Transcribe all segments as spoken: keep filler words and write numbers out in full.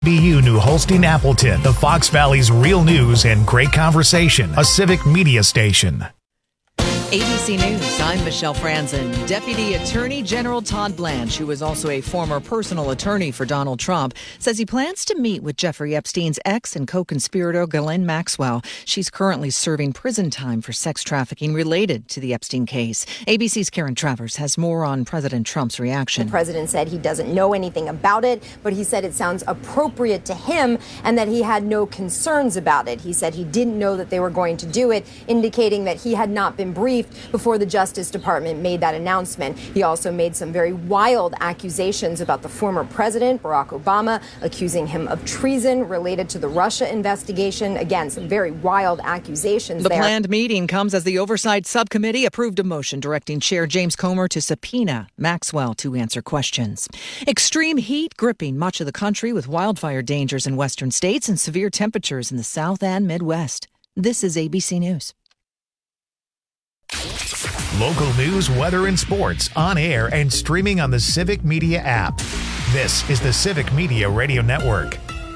B U New Holstein Appleton, the Fox Valley's real news and great conversation, a civic media station. A B C News, I'm Michelle Franzen. Deputy Attorney General Todd Blanche, who is also a former personal attorney for Donald Trump, says he plans to meet with Jeffrey Epstein's ex and co-conspirator Ghislaine Maxwell. She's currently serving prison time for sex trafficking related to the Epstein case. A B C's Karen Travers has more on President Trump's reaction. The president said he doesn't know anything about it, but he said it sounds appropriate to him and that he had no concerns about it. He said he didn't know that they were going to do it, indicating that he had not been briefed before the Justice Department made that announcement. He also made some very wild accusations about the former president, Barack Obama, accusing him of treason related to the Russia investigation. Again, some very wild accusations The there. planned meeting comes as the Oversight Subcommittee approved a motion directing Chair James Comer to subpoena Maxwell to answer questions. Extreme heat gripping much of the country with wildfire dangers in western states and severe temperatures in the South and Midwest. This is A B C News. Local news, weather, and sports on air and streaming on the Civic Media app. This is the Civic Media Radio Network.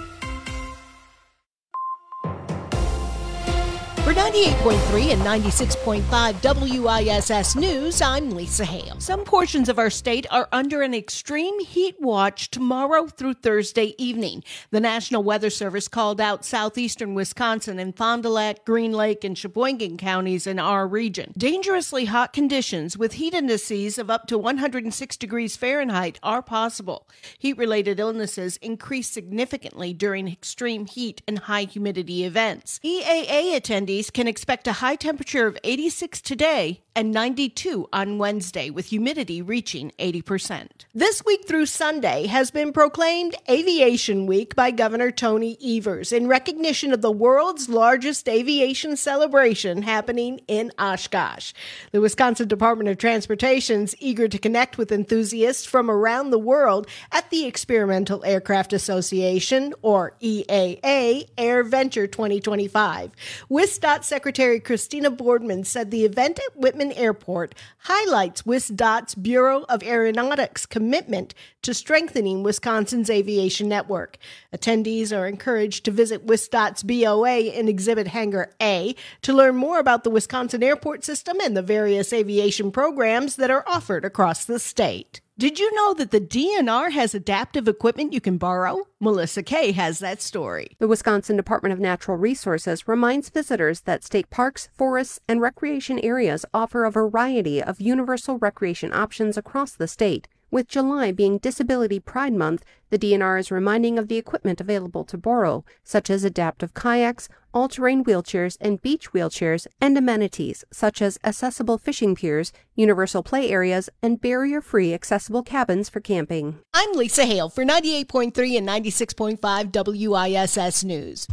For ninety-eight point three and ninety-six point five W I S S News, I'm Lisa Hale. Some portions of our state are under an extreme heat watch tomorrow through Thursday evening. The National Weather Service called out southeastern Wisconsin and Fond du Lac, Green Lake, and Sheboygan counties in our region. Dangerously hot conditions with heat indices of up to one hundred six degrees Fahrenheit are possible. Heat-related illnesses increase significantly during extreme heat and high humidity events. E A A attendees can expect a high temperature of eighty-six today and ninety-two on Wednesday, with humidity reaching eighty percent. This week through Sunday has been proclaimed Aviation Week by Governor Tony Evers in recognition of the world's largest aviation celebration happening in Oshkosh. The Wisconsin Department of Transportation's eager to connect with enthusiasts from around the world at the Experimental Aircraft Association, or E A A, Air Venture twenty twenty-five. WisDOT Secretary Christina Boardman said the event at Whitman Airport highlights WisDOT's Bureau of Aeronautics' commitment to strengthening Wisconsin's aviation network. Attendees are encouraged to visit WisDOT's B O A in Exhibit Hangar A to learn more about the Wisconsin airport system and the various aviation programs that are offered across the state. Did you know that the D N R has adaptive equipment you can borrow? Melissa Kay has that story. The Wisconsin Department of Natural Resources reminds visitors that state parks, forests, and recreation areas offer a variety of universal recreation options across the state. With July being Disability Pride Month, the D N R is reminding of the equipment available to borrow, such as adaptive kayaks, all-terrain wheelchairs and beach wheelchairs, and amenities such as accessible fishing piers, universal play areas, and barrier-free accessible cabins for camping. I'm Lisa Hale for ninety-eight point three and ninety-six point five W I S S News.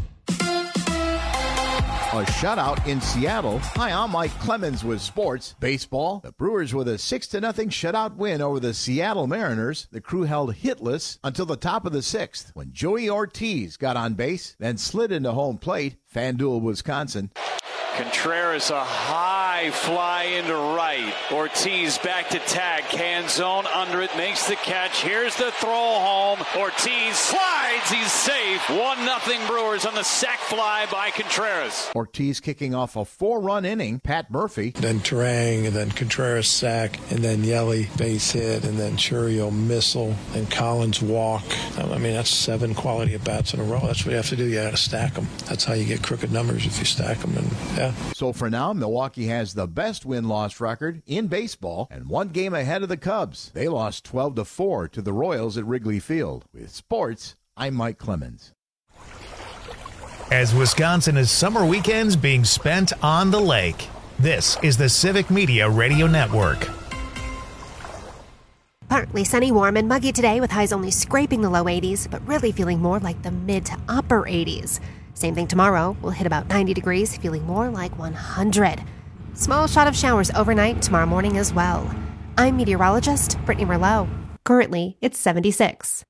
A shutout in Seattle. Hi, I'm Mike Clemens with sports. Baseball. The Brewers with a six to nothing shutout win over the Seattle Mariners. The Crew held hitless until the top of the sixth when Joey Ortiz got on base, then slid into home plate. FanDuel, Wisconsin. Contreras, a high fly into right. Ortiz back to tag. Canzone under it, makes the catch. Here's the throw home. Ortiz slides. He's safe. one nothing Brewers on the sac fly by Contreras. Ortiz kicking off a four-run inning. Pat Murphy. Then Terang, and then Contreras sack, and then Yelly base hit, and then Churio missile, and Collins walk. I mean, that's seven quality at-bats in a row. That's what you have to do. You got to stack them. That's how you get crooked numbers if you stack them. And yeah. So for now, Milwaukee has the best win-loss record in baseball and one game ahead of the Cubs. They lost twelve to four to the Royals at Wrigley Field. With sports, I'm Mike Clemens. As Wisconsin is summer weekends being spent on the lake, this is the Civic Media Radio Network. Partly sunny, warm, and muggy today with highs only scraping the low eighties, but really feeling more like the mid to upper eighties. Same thing tomorrow. We'll hit about ninety degrees, feeling more like one hundred. Small shot of showers overnight tomorrow morning as well. I'm meteorologist Brittany Merlot. Currently, it's seventy-six.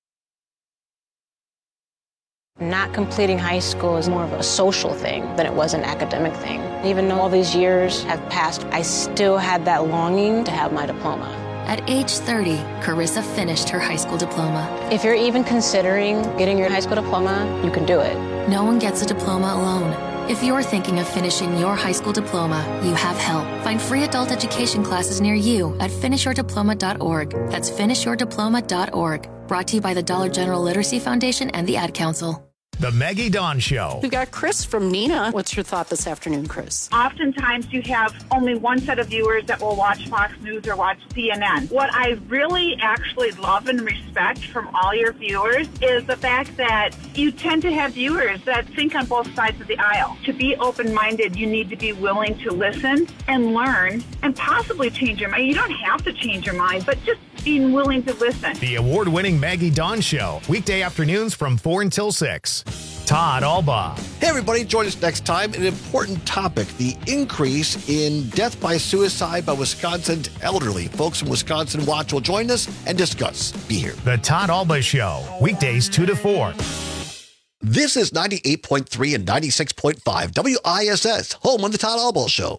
Not completing high school is more of a social thing than it was an academic thing. Even though all these years have passed, I still had that longing to have my diploma. At age thirty, Carissa finished her high school diploma. If you're even considering getting your high school diploma, you can do it. No one gets a diploma alone. If you're thinking of finishing your high school diploma, you have help. Find free adult education classes near you at finish your diploma dot org. That's finish your diploma dot org. Brought to you by the Dollar General Literacy Foundation and the Ad Council. The Maggie Dawn Show. We've got Chris from Neenah. What's your thought this afternoon, Chris? Oftentimes you have only one set of viewers that will watch Fox News or watch C N N. What I really actually love and respect from all your viewers is the fact that you tend to have viewers that think on both sides of the aisle. To be open-minded, you need to be willing to listen and learn and possibly change your mind. You don't have to change your mind, but just being willing to listen. The award-winning Maggie Dawn Show, weekday afternoons from four until six. Todd Albaugh. Hey, everybody. Join us next time. An important topic, the increase in death by suicide by Wisconsin's elderly. Folks from Wisconsin Watch will join us and discuss. Be here. The Todd Albaugh Show, weekdays two to four. This is ninety-eight point three and ninety-six point five W I S S, home on the Todd Albaugh Show.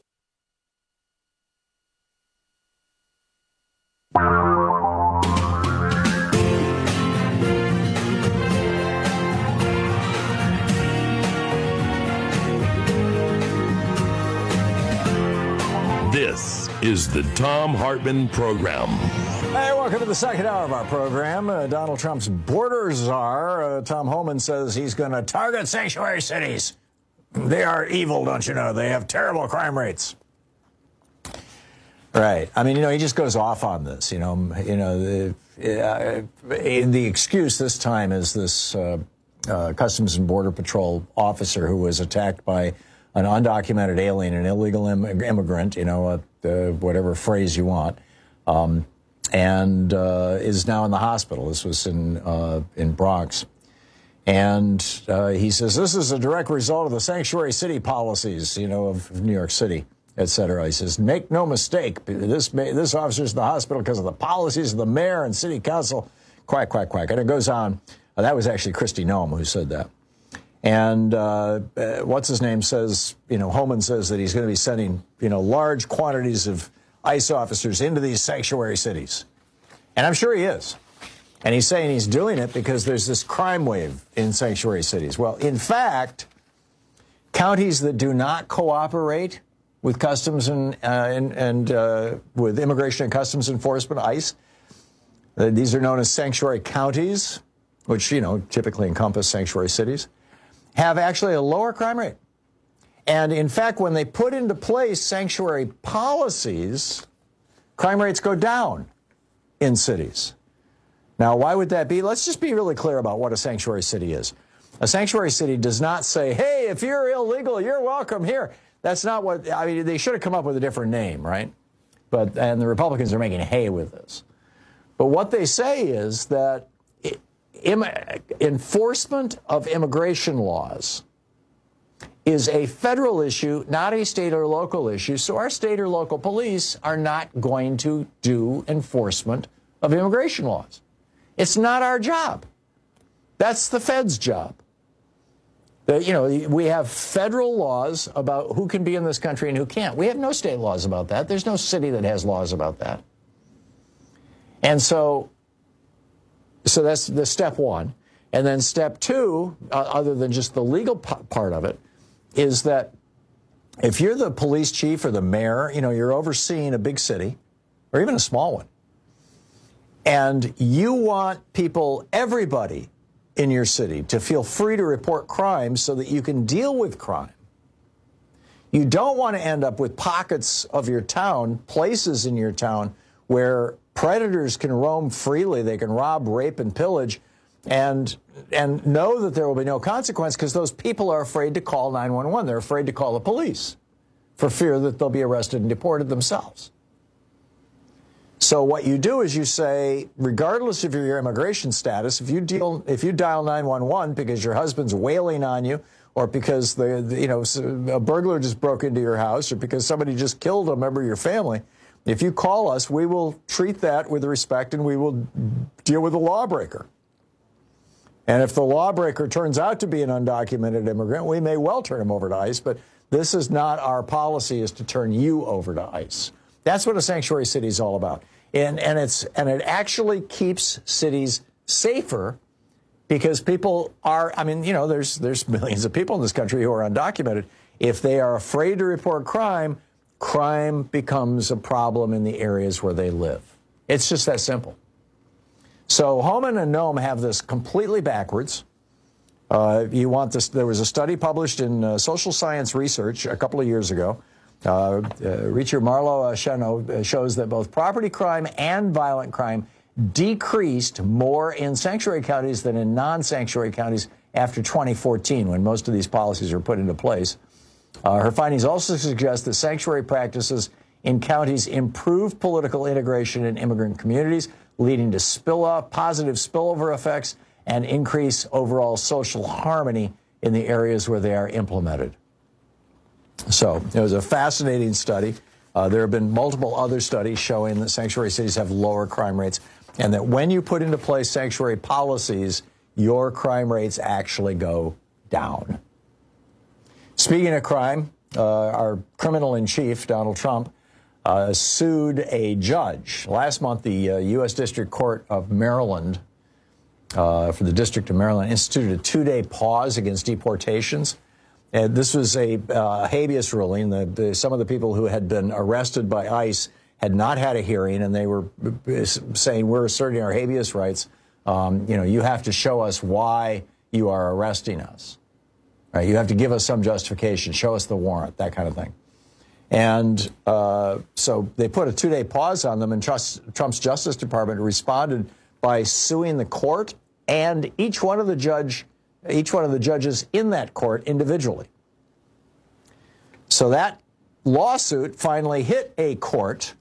This is the Thom Hartmann Program. Hey, welcome to the second hour of our program. Uh, Donald Trump's border czar, uh, Tom Homan, says he's going to target sanctuary cities. They are evil, don't you know? They have terrible crime rates. Right. I mean, you know, he just goes off on this. You know, you know, the, uh, the excuse this time is this uh, uh, Customs and Border Patrol officer who was attacked by an undocumented alien, an illegal Im- immigrant, you know, uh, uh, whatever phrase you want, um, and uh, is now in the hospital. This was in uh, in Bronx. And uh, he says, this is a direct result of the sanctuary city policies, you know, of New York City, et cetera. He says, make no mistake, this this officer's in the hospital because of the policies of the mayor and city council. Quack, quack, quack. And it goes on. Uh, that was actually Kristi Noem who said that. And uh, uh, what's his name says, you know, Homan says that he's going to be sending, you know, large quantities of ICE officers into these sanctuary cities. And I'm sure he is. And he's saying he's doing it because there's this crime wave in sanctuary cities. Well, in fact, counties that do not cooperate with customs and, uh, and, and uh, with immigration and customs enforcement, ICE, uh, these are known as sanctuary counties, which, you know, typically encompass sanctuary cities, have actually a lower crime rate. And in fact, when they put into place sanctuary policies, crime rates go down in cities. Now, why would that be? Let's just be really clear about what a sanctuary city is. A sanctuary city does not say, hey, if you're illegal, you're welcome here. That's not what, I mean, they should have come up with a different name, right? But, and the Republicans are making hay with this. But what they say is that it, im, enforcement of immigration laws is a federal issue, not a state or local issue. So our state or local police are not going to do enforcement of immigration laws. It's not our job. That's the Fed's job. The, you know, we have federal laws about who can be in this country and who can't. We have no state laws about that. There's no city that has laws about that. And so, so that's the step one. And then step two, uh, other than just the legal p- part of it, is that if you're the police chief or the mayor, you know, you're overseeing a big city or even a small one, and you want people, everybody in your city, to feel free to report crime so that you can deal with crime. You don't want to end up with pockets of your town, places in your town, where predators can roam freely. They can rob, rape, and pillage, and and know that there will be no consequence because those people are afraid to call nine one one. They're afraid to call the police for fear that they'll be arrested and deported themselves. So what you do is you say, regardless of your immigration status, if you deal, if you dial nine one one because your husband's wailing on you, or because the, the you know a burglar just broke into your house, or because somebody just killed a member of your family, if you call us, we will treat that with respect and we will deal with the lawbreaker. And if the lawbreaker turns out to be an undocumented immigrant, we may well turn him over to ICE, but this is not our policy, is to turn you over to ICE. That's what a sanctuary city is all about. And, and, it's, and it actually keeps cities safer because people are, I mean, you know, there's, there's millions of people in this country who are undocumented. If they are afraid to report crime, crime becomes a problem in the areas where they live. It's just that simple. So Homan and Noem have this completely backwards. Uh, you want this? There was a study published in uh, Social Science Research a couple of years ago. Uh, uh, Richard Marlowe uh, Shano, shows that both property crime and violent crime decreased more in sanctuary counties than in non-sanctuary counties after twenty fourteen, when most of these policies were put into place. Uh, her findings also suggest that sanctuary practices in counties improve political integration in immigrant communities, leading to spill up, positive spillover effects and increase overall social harmony in the areas where they are implemented. So it was a fascinating study. Uh, there have been multiple other studies showing that sanctuary cities have lower crime rates, and that when you put into place sanctuary policies, your crime rates actually go down. Speaking of crime, uh, our criminal in chief, Donald Trump, uh, sued a judge. Last month, the uh, U S District Court of Maryland, uh, for the District of Maryland, instituted a two-day pause against deportations. And this was a uh, habeas ruling. The, the, some of the people who had been arrested by ICE had not had a hearing, and they were saying, we're asserting our habeas rights. Um, you know, you have to show us why you are arresting us. Right? You have to give us some justification, show us the warrant, that kind of thing. And uh, so they put a two-day pause on them, and Trump's, Trump's Justice Department responded by suing the court and each one of the judge, each one of the judges in that court individually. So that lawsuit finally hit a court,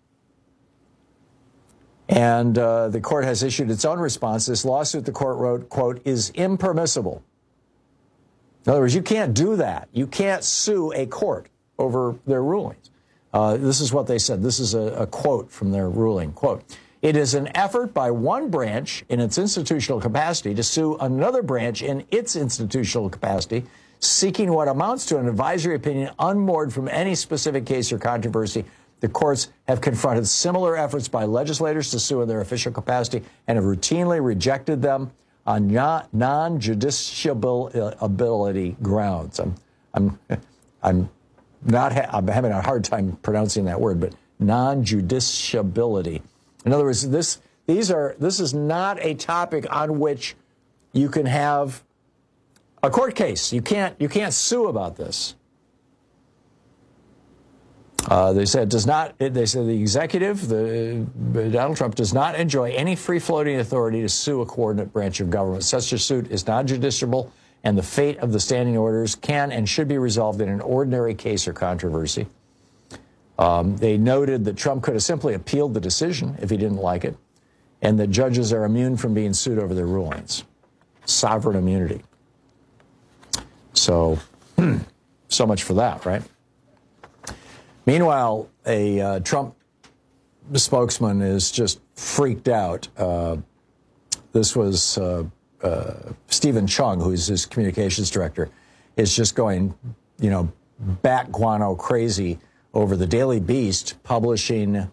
and uh, the court has issued its own response. This lawsuit, the court wrote, quote, is impermissible. In other words, you can't do that. You can't sue a court over their rulings. Uh, this is what they said. This is a, a quote from their ruling. Quote, it is an effort by one branch in its institutional capacity to sue another branch in its institutional capacity, seeking what amounts to an advisory opinion unmoored from any specific case or controversy. The courts have confronted similar efforts by legislators to sue in their official capacity and have routinely rejected them on non-justiciability grounds. I'm, I'm, I'm not. Ha- I'm having a hard time pronouncing that word, but non-justiciability. In other words, this these are this is not a topic on which you can have a court case. You can't you can't sue about this. Uh, they said does not. They said the executive, the Donald Trump, does not enjoy any free-floating authority to sue a coordinate branch of government. Such a suit is non-judiciable, and the fate of the standing orders can and should be resolved in an ordinary case or controversy. Um, they noted that Trump could have simply appealed the decision if he didn't like it, and that judges are immune from being sued over their rulings. Sovereign immunity. So, so much for that, right? Meanwhile, a uh, Trump spokesman is just freaked out. Uh, this was uh, uh, Stephen Chung, who's his communications director, is just going, you know, bat guano crazy over the Daily Beast publishing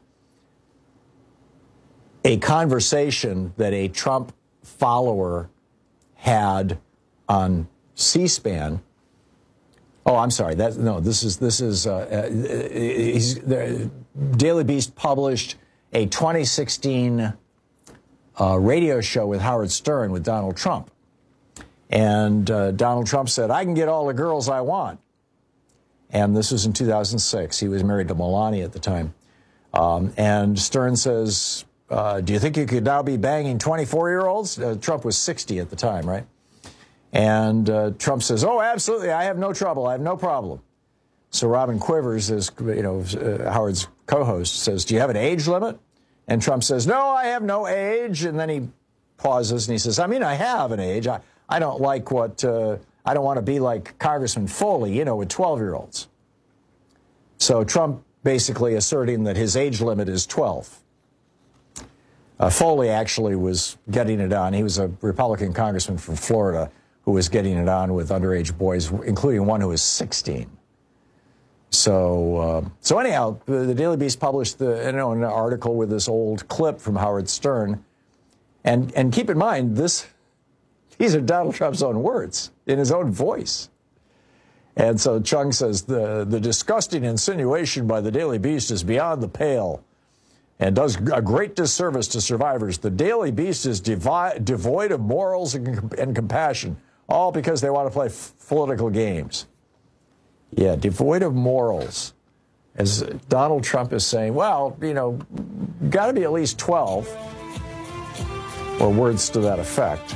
a conversation that a Trump follower had on C-SPAN. Oh, I'm sorry. That, no, this is this is uh, uh, he's, the Daily Beast published a twenty sixteen uh, radio show with Howard Stern with Donald Trump, and uh, Donald Trump said, "I can get all the girls I want." And this was in two thousand six. He was married to Melania at the time, um, and Stern says, uh, "Do you think you could now be banging twenty-four-year-olds?" Uh, Trump was sixty at the time, right? And uh, Trump says, "Oh, absolutely, I have no trouble, I have no problem." So Robin Quivers, as you know, uh, Howard's co-host, says, "Do you have an age limit?" And Trump says, "No, I have no age." And then he pauses and he says, "I mean, I have an age. I, I don't like what, uh, I don't want to be like Congressman Foley, you know, with twelve-year-olds. So Trump basically asserting that his age limit is twelve. Uh, Foley actually was getting it on. He was a Republican congressman from Florida who was getting it on with underage boys, including one who was sixteen. So, uh, so anyhow, the, the Daily Beast published the, you know, an article with this old clip from Howard Stern, and and keep in mind this, these are Donald Trump's own words in his own voice. And so Chung says the the disgusting insinuation by the Daily Beast is beyond the pale, and does a great disservice to survivors. The Daily Beast is devi- devoid of morals and, and compassion, all because they want to play f- political games. Yeah, devoid of morals. As Donald Trump is saying, well, you know, got to be at least twelve, or words to that effect.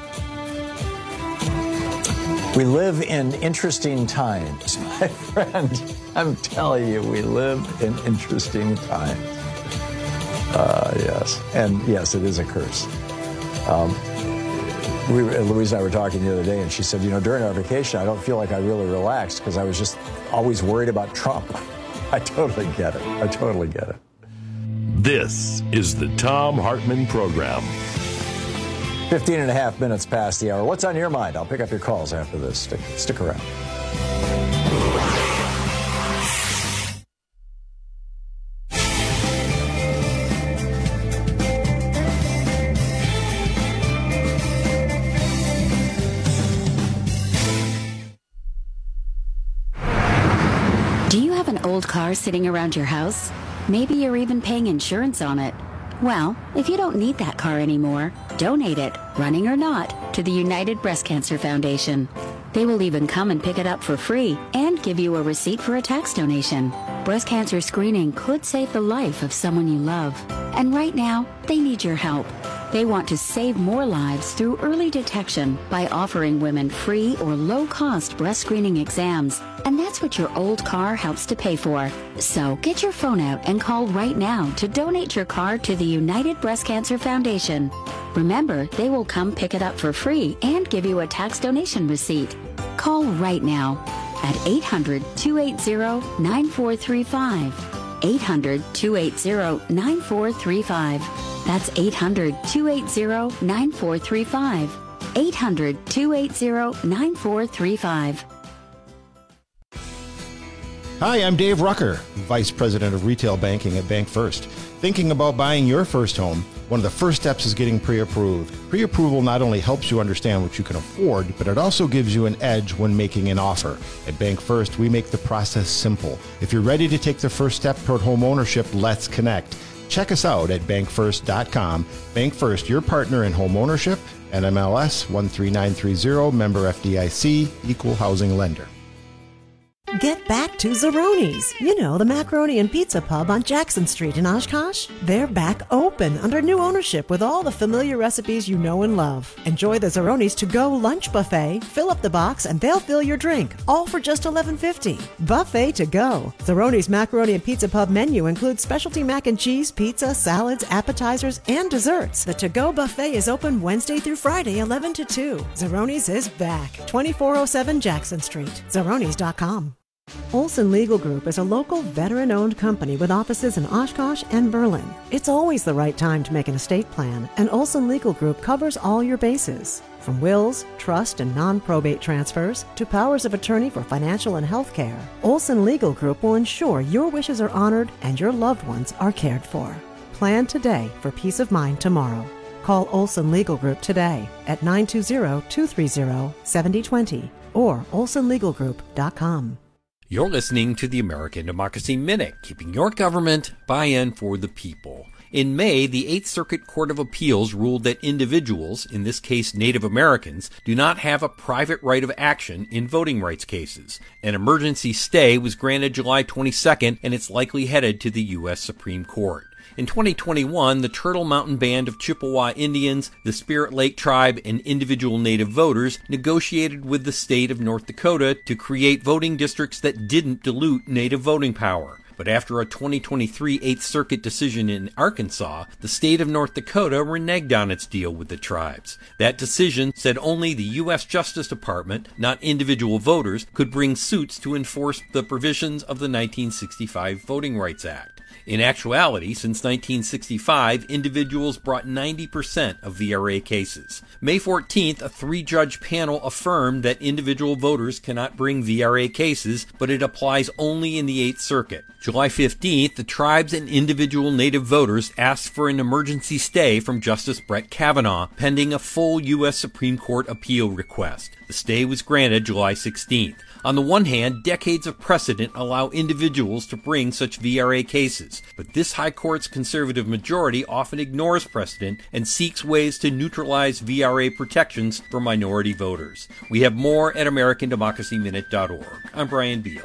We live in interesting times, my friend. I'm telling you, we live in interesting times. Uh, yes, and yes, it is a curse. Um, We, Louise and I were talking the other day, and she said, you know, during our vacation, I don't feel like I really relaxed because I was just always worried about Trump. I totally get it. I totally get it. This is the Thom Hartmann Program. fifteen and a half minutes past the hour. What's on your mind? I'll pick up your calls after this. Stick, stick around. Old car sitting around your house? Maybe you're even paying insurance on it. Well, if you don't need that car anymore, donate it, running or not, to the United Breast Cancer Foundation. They will even come and pick it up for free and give you a receipt for a tax donation. Breast cancer screening could save the life of someone you love. And right now, they need your help. They want to save more lives through early detection by offering women free or low-cost breast screening exams. And that's what your old car helps to pay for. So get your phone out and call right now to donate your car to the United Breast Cancer Foundation. Remember, they will come pick it up for free and give you a tax donation receipt. Call right now at eight hundred, two eight zero, nine four three five. eight hundred, two eight zero, nine four three five. That's eight hundred, two eight zero, nine four three five. eight hundred, two eight zero, nine four three five. Hi, I'm Dave Rucker, Vice President of Retail Banking at Bank First. Thinking about buying your first home? One of the first steps is getting pre-approved. Pre-approval not only helps you understand what you can afford, but it also gives you an edge when making an offer. At Bank First, we make the process simple. If you're ready to take the first step toward home ownership, let's connect. Check us out at bank first dot com. Bank First, your partner in home ownership, N M L S one three nine three zero, member F D I C, equal housing lender. Get back to Zeroni's. You know, the macaroni and pizza pub on Jackson Street in Oshkosh. They're back open under new ownership with all the familiar recipes you know and love. Enjoy the Zeroni's to-go lunch buffet. Fill up the box and they'll fill your drink, all for just eleven fifty. Buffet to go. Zeroni's macaroni and pizza pub menu includes specialty mac and cheese, pizza, salads, appetizers, and desserts. The to-go buffet is open Wednesday through Friday, eleven to two. Zeroni's is back. twenty-four oh seven Jackson Street. Zeronis dot com. Olson Legal Group is a local veteran-owned company with offices in Oshkosh and Berlin. It's always the right time to make an estate plan, and Olson Legal Group covers all your bases. From wills, trust, and non-probate transfers to powers of attorney for financial and health care, Olson Legal Group will ensure your wishes are honored and your loved ones are cared for. Plan today for peace of mind tomorrow. Call Olson Legal Group today at nine two zero, two three zero, seven zero two zero or olson legal group dot com. You're listening to the American Democracy Minute, keeping your government by and for the people. In May, the Eighth Circuit Court of Appeals ruled that individuals, in this case Native Americans, do not have a private right of action in voting rights cases. An emergency stay was granted July twenty-second, and it's likely headed to the U S Supreme Court. In twenty twenty-one, the Turtle Mountain Band of Chippewa Indians, the Spirit Lake Tribe, and individual Native voters negotiated with the state of North Dakota to create voting districts that didn't dilute Native voting power. But But after a twenty twenty-three Eighth Circuit decision in Arkansas, the state of North Dakota reneged on its deal with the tribes. That decision said only the U S Justice Department, not individual voters, could bring suits to enforce the provisions of the nineteen sixty-five Voting Rights Act. In actuality, since nineteen sixty-five, individuals brought ninety percent of V R A cases. May fourteenth, a three-judge panel affirmed that individual voters cannot bring V R A cases, but it applies only in the Eighth Circuit. July fifteenth, the tribes and individual Native voters asked for an emergency stay from Justice Brett Kavanaugh, pending a full U S Supreme Court appeal request. The stay was granted July sixteenth. On the one hand, decades of precedent allow individuals to bring such V R A cases, but this High Court's conservative majority often ignores precedent and seeks ways to neutralize V R A protections for minority voters. We have more at American Democracy Minute dot org. I'm Brian Beal.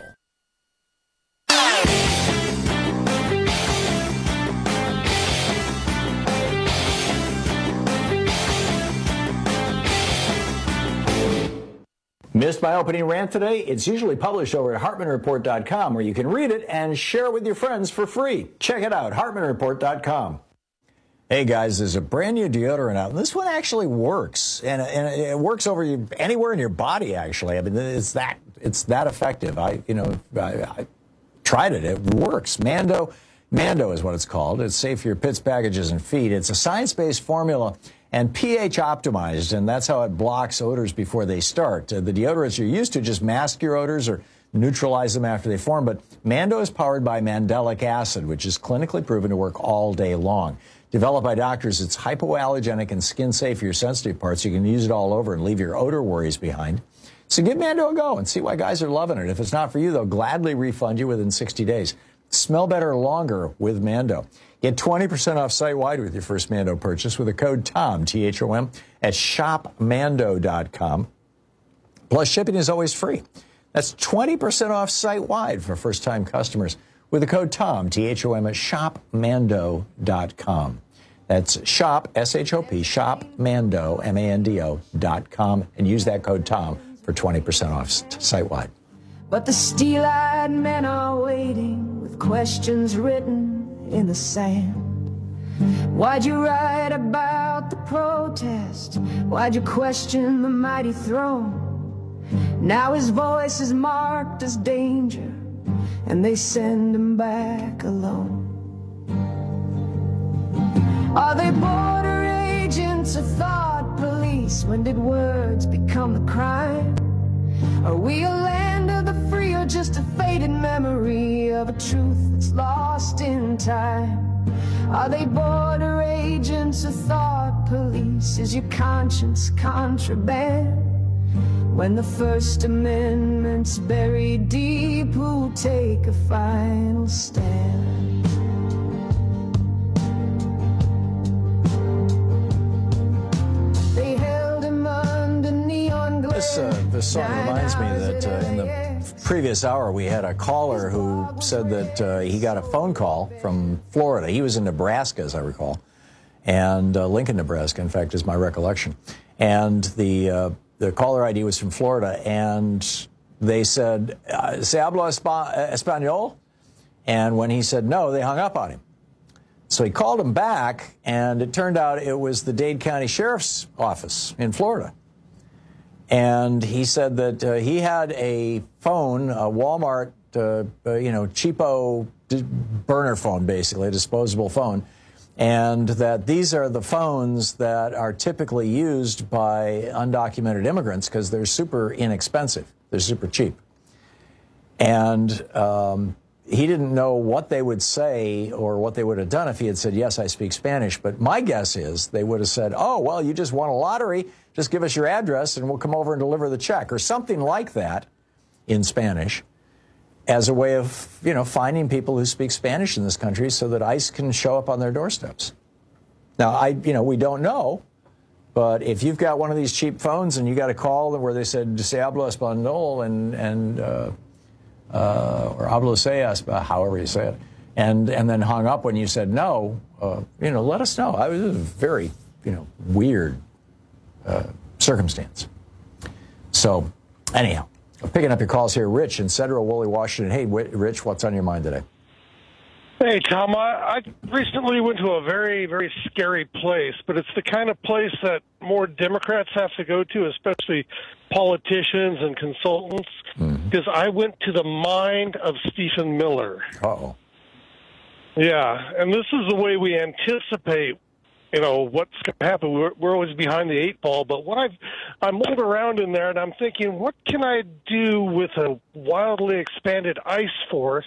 Missed my opening rant today? It's usually published over at Hartman Report dot com, where you can read it and share it with your friends for free. Check it out, Hartman Report dot com. Hey guys, there's a brand new deodorant out, and this one actually works, and, and it works over you, anywhere in your body. Actually, I mean, it's that it's that effective. I, you know, I, I tried it. It works. Mando, Mando is what it's called. It's safe for your pits, packages, and feet. It's a science-based formula and pH optimized, and that's how it blocks odors before they start. Uh, the deodorants you're used to just mask your odors or neutralize them after they form, but Mando is powered by mandelic acid, which is clinically proven to work all day long. Developed by doctors, it's hypoallergenic and skin safe for your sensitive parts. You can use it all over and leave your odor worries behind. So give Mando a go and see why guys are loving it. If it's not for you, they'll gladly refund you within sixty days. Smell better longer with Mando. Get twenty percent off site-wide with your first Mando purchase with the code TOM, T H O M, at shop mando dot com. Plus, shipping is always free. That's twenty percent off site-wide for first-time customers with the code TOM, T H O M, at shop mando dot com. That's shop, S H O P, shop Mando, M A N D O, dot com, and use that code TOM for twenty percent off site-wide. But the steel-eyed men are waiting with questions written in the sand. Why'd you write about the protest? Why'd you question the mighty throne? Now his voice is marked as danger, and they send him back alone. Are they border agents or thought police? When did words become the crime? Are we a land of the free or just a faded memory of a truth that's lost in time? Are they border agents or thought police? Is your conscience contraband? When the First Amendment's buried deep, who'll take a final stand? They held him under neon glare. This, uh, this song reminds me that uh, in the previous hour we had a caller who said that uh, he got a phone call from Florida. He was in Nebraska, as I recall, and uh, Lincoln, Nebraska, in fact, is my recollection. And the uh, the caller I D was from Florida, and they said, "Se habla español?" And when he said no, they hung up on him. So he called him back, and it turned out it was the Dade County Sheriff's Office in Florida. And he said that uh, he had a phone, a Walmart, uh, uh, you know, cheapo d- burner phone, basically, a disposable phone, and that these are the phones that are typically used by undocumented immigrants because they're super inexpensive. They're super cheap. And um, he didn't know what they would say or what they would have done if he had said, yes, I speak Spanish. But my guess is they would have said, oh, well, you just won a lottery. Just give us your address and we'll come over and deliver the check, or something like that in Spanish, as a way of, you know, finding people who speak Spanish in this country so that ICE can show up on their doorsteps. Now, I, you know, we don't know, but if you've got one of these cheap phones and you got a call where they said, se habla español, and, and uh, uh, or hablo sea, however you say it, and, and then hung up when you said no, uh, you know, let us know. I was, it was a very, you know, weird uh, circumstance. So, anyhow. Picking up your calls here, Rich in Central Woolley, Washington. Hey, Rich, what's on your mind today? Hey, Tom, I, I recently went to a very, very scary place, but it's the kind of place that more Democrats have to go to, especially politicians and consultants, because mm-hmm. I went to the mind of Stephen Miller. Uh-oh. Yeah, and this is the way we anticipate, you know, what's going to happen. We're, we're always behind the eight ball, but what I've, I mulled around in there, and I'm thinking, what can I do with a wildly expanded ICE force?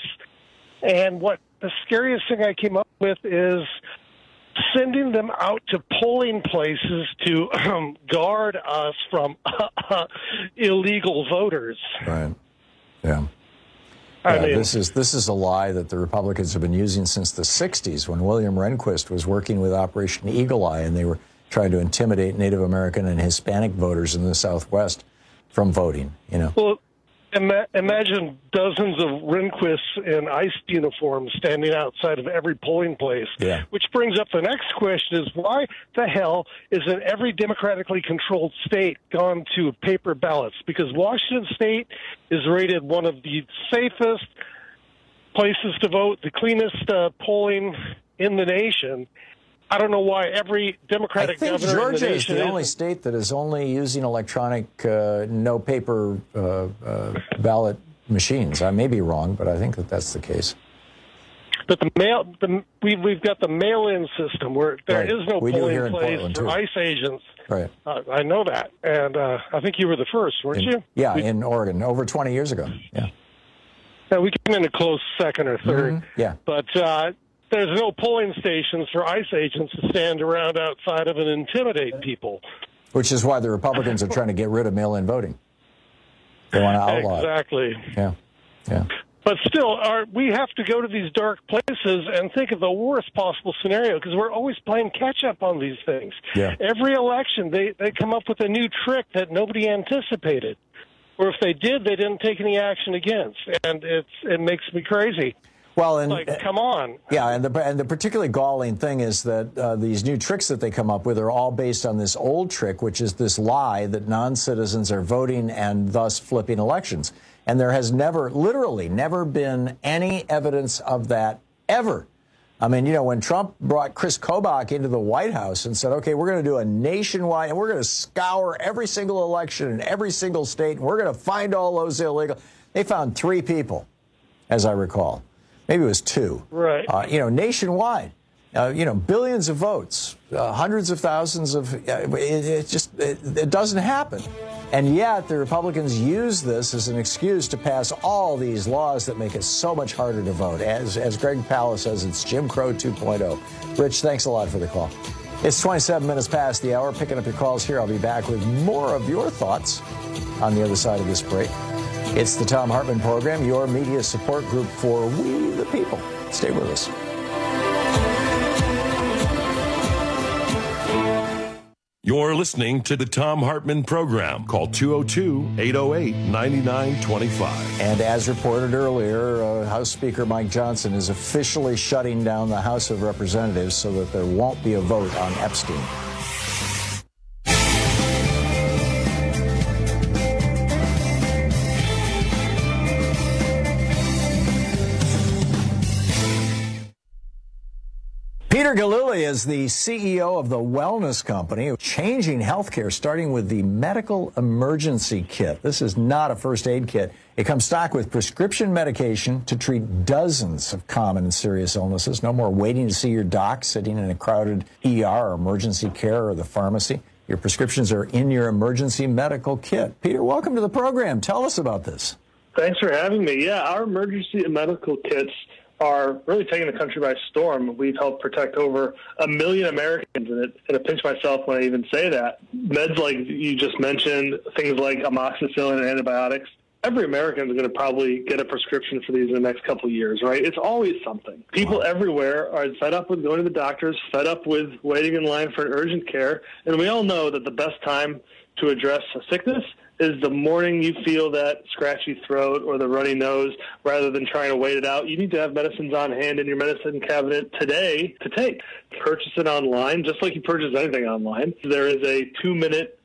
And what the scariest thing I came up with is sending them out to polling places to um, guard us from uh, illegal voters. Right. Yeah. I yeah mean, this is this is a lie that the Republicans have been using since the sixties, when William Rehnquist was working with Operation Eagle Eye, and they were trying to intimidate Native American and Hispanic voters in the Southwest from voting. You know. Well, ima- imagine dozens of Rehnquists in ICE uniforms standing outside of every polling place. Yeah. Which brings up the next question: is why the hell isn't every democratically controlled state gone to paper ballots? Because Washington State is rated one of the safest places to vote, the cleanest uh, polling in the nation. I don't know why every Democratic I think governor Georgia in the nation is the only state that is only using electronic, uh, no paper uh, uh, ballot machines. I may be wrong, but I think that that's the case. But the mail, the, we, we've got the mail-in system where there Right. is no We do here polling in place Portland, for too. ICE agents. Right. Uh, I know that, and uh, I think you were the first, weren't In- you? Yeah, We, in Oregon, over twenty years ago. Yeah. yeah, we came in a close second or third. Mhm. Yeah. But uh, there's no polling stations for ICE agents to stand around outside of and intimidate people. Which is why the Republicans are trying to get rid of mail-in voting. They want to outlaw it. Exactly. Yeah. Yeah. But still, our, we have to go to these dark places and think of the worst possible scenario because we're always playing catch-up on these things. Yeah. Every election, they, they come up with a new trick that nobody anticipated. Or if they did, they didn't take any action against. And it's it makes me crazy. Well, and like, come on. Yeah, and the and the particularly galling thing is that uh, these new tricks that they come up with are all based on this old trick, which is this lie that non-citizens are voting and thus flipping elections. And there has never, literally, never been any evidence of that ever. I mean, you know, when Trump brought Chris Kobach into the White House and said, okay, we're going to do a nationwide, and we're going to scour every single election in every single state, and we're going to find all those illegal. They found three people, as I recall. Maybe it was two. Right. Uh, you know, nationwide. Uh, you know, billions of votes, uh, hundreds of thousands of, uh, it, it just, it, it doesn't happen. And yet the Republicans use this as an excuse to pass all these laws that make it so much harder to vote. As, as Greg Palast says, it's Jim Crow two point oh. Rich, thanks a lot for the call. It's twenty-seven minutes past the hour. Picking up your calls here. I'll be back with more of your thoughts on the other side of this break. It's the Thom Hartmann Program, your media support group for we the people. Stay with us. You're listening to the Thom Hartmann Program. Call two oh two, eight oh eight, nine nine two five. And as reported earlier, uh, House Speaker Mike Johnson is officially shutting down the House of Representatives so that there won't be a vote on Epstein. Peter Gillooly is the C E O of the Wellness Company, changing healthcare, starting with the medical emergency kit. This is not a first aid kit. It comes stocked with prescription medication to treat dozens of common and serious illnesses. No more waiting to see your doc, sitting in a crowded E R or emergency care or the pharmacy. Your prescriptions are in your emergency medical kit. Peter, welcome to the program. Tell us about this. Thanks for having me. Yeah, our emergency medical kits are really taking the country by storm. We've helped protect over a million Americans, and it, and I pinch myself when I even say that. Meds like you just mentioned, things like amoxicillin and antibiotics, every American is going to probably get a prescription for these in the next couple of years, right? It's always something. People everywhere are fed up with going to the doctors, fed up with waiting in line for an urgent care, and we all know that the best time to address a sickness is the morning you feel that scratchy throat or the runny nose, rather than trying to wait it out. You need to have medicines on hand in your medicine cabinet today to take. Purchase it online, just like you purchase anything online. There is a two-minute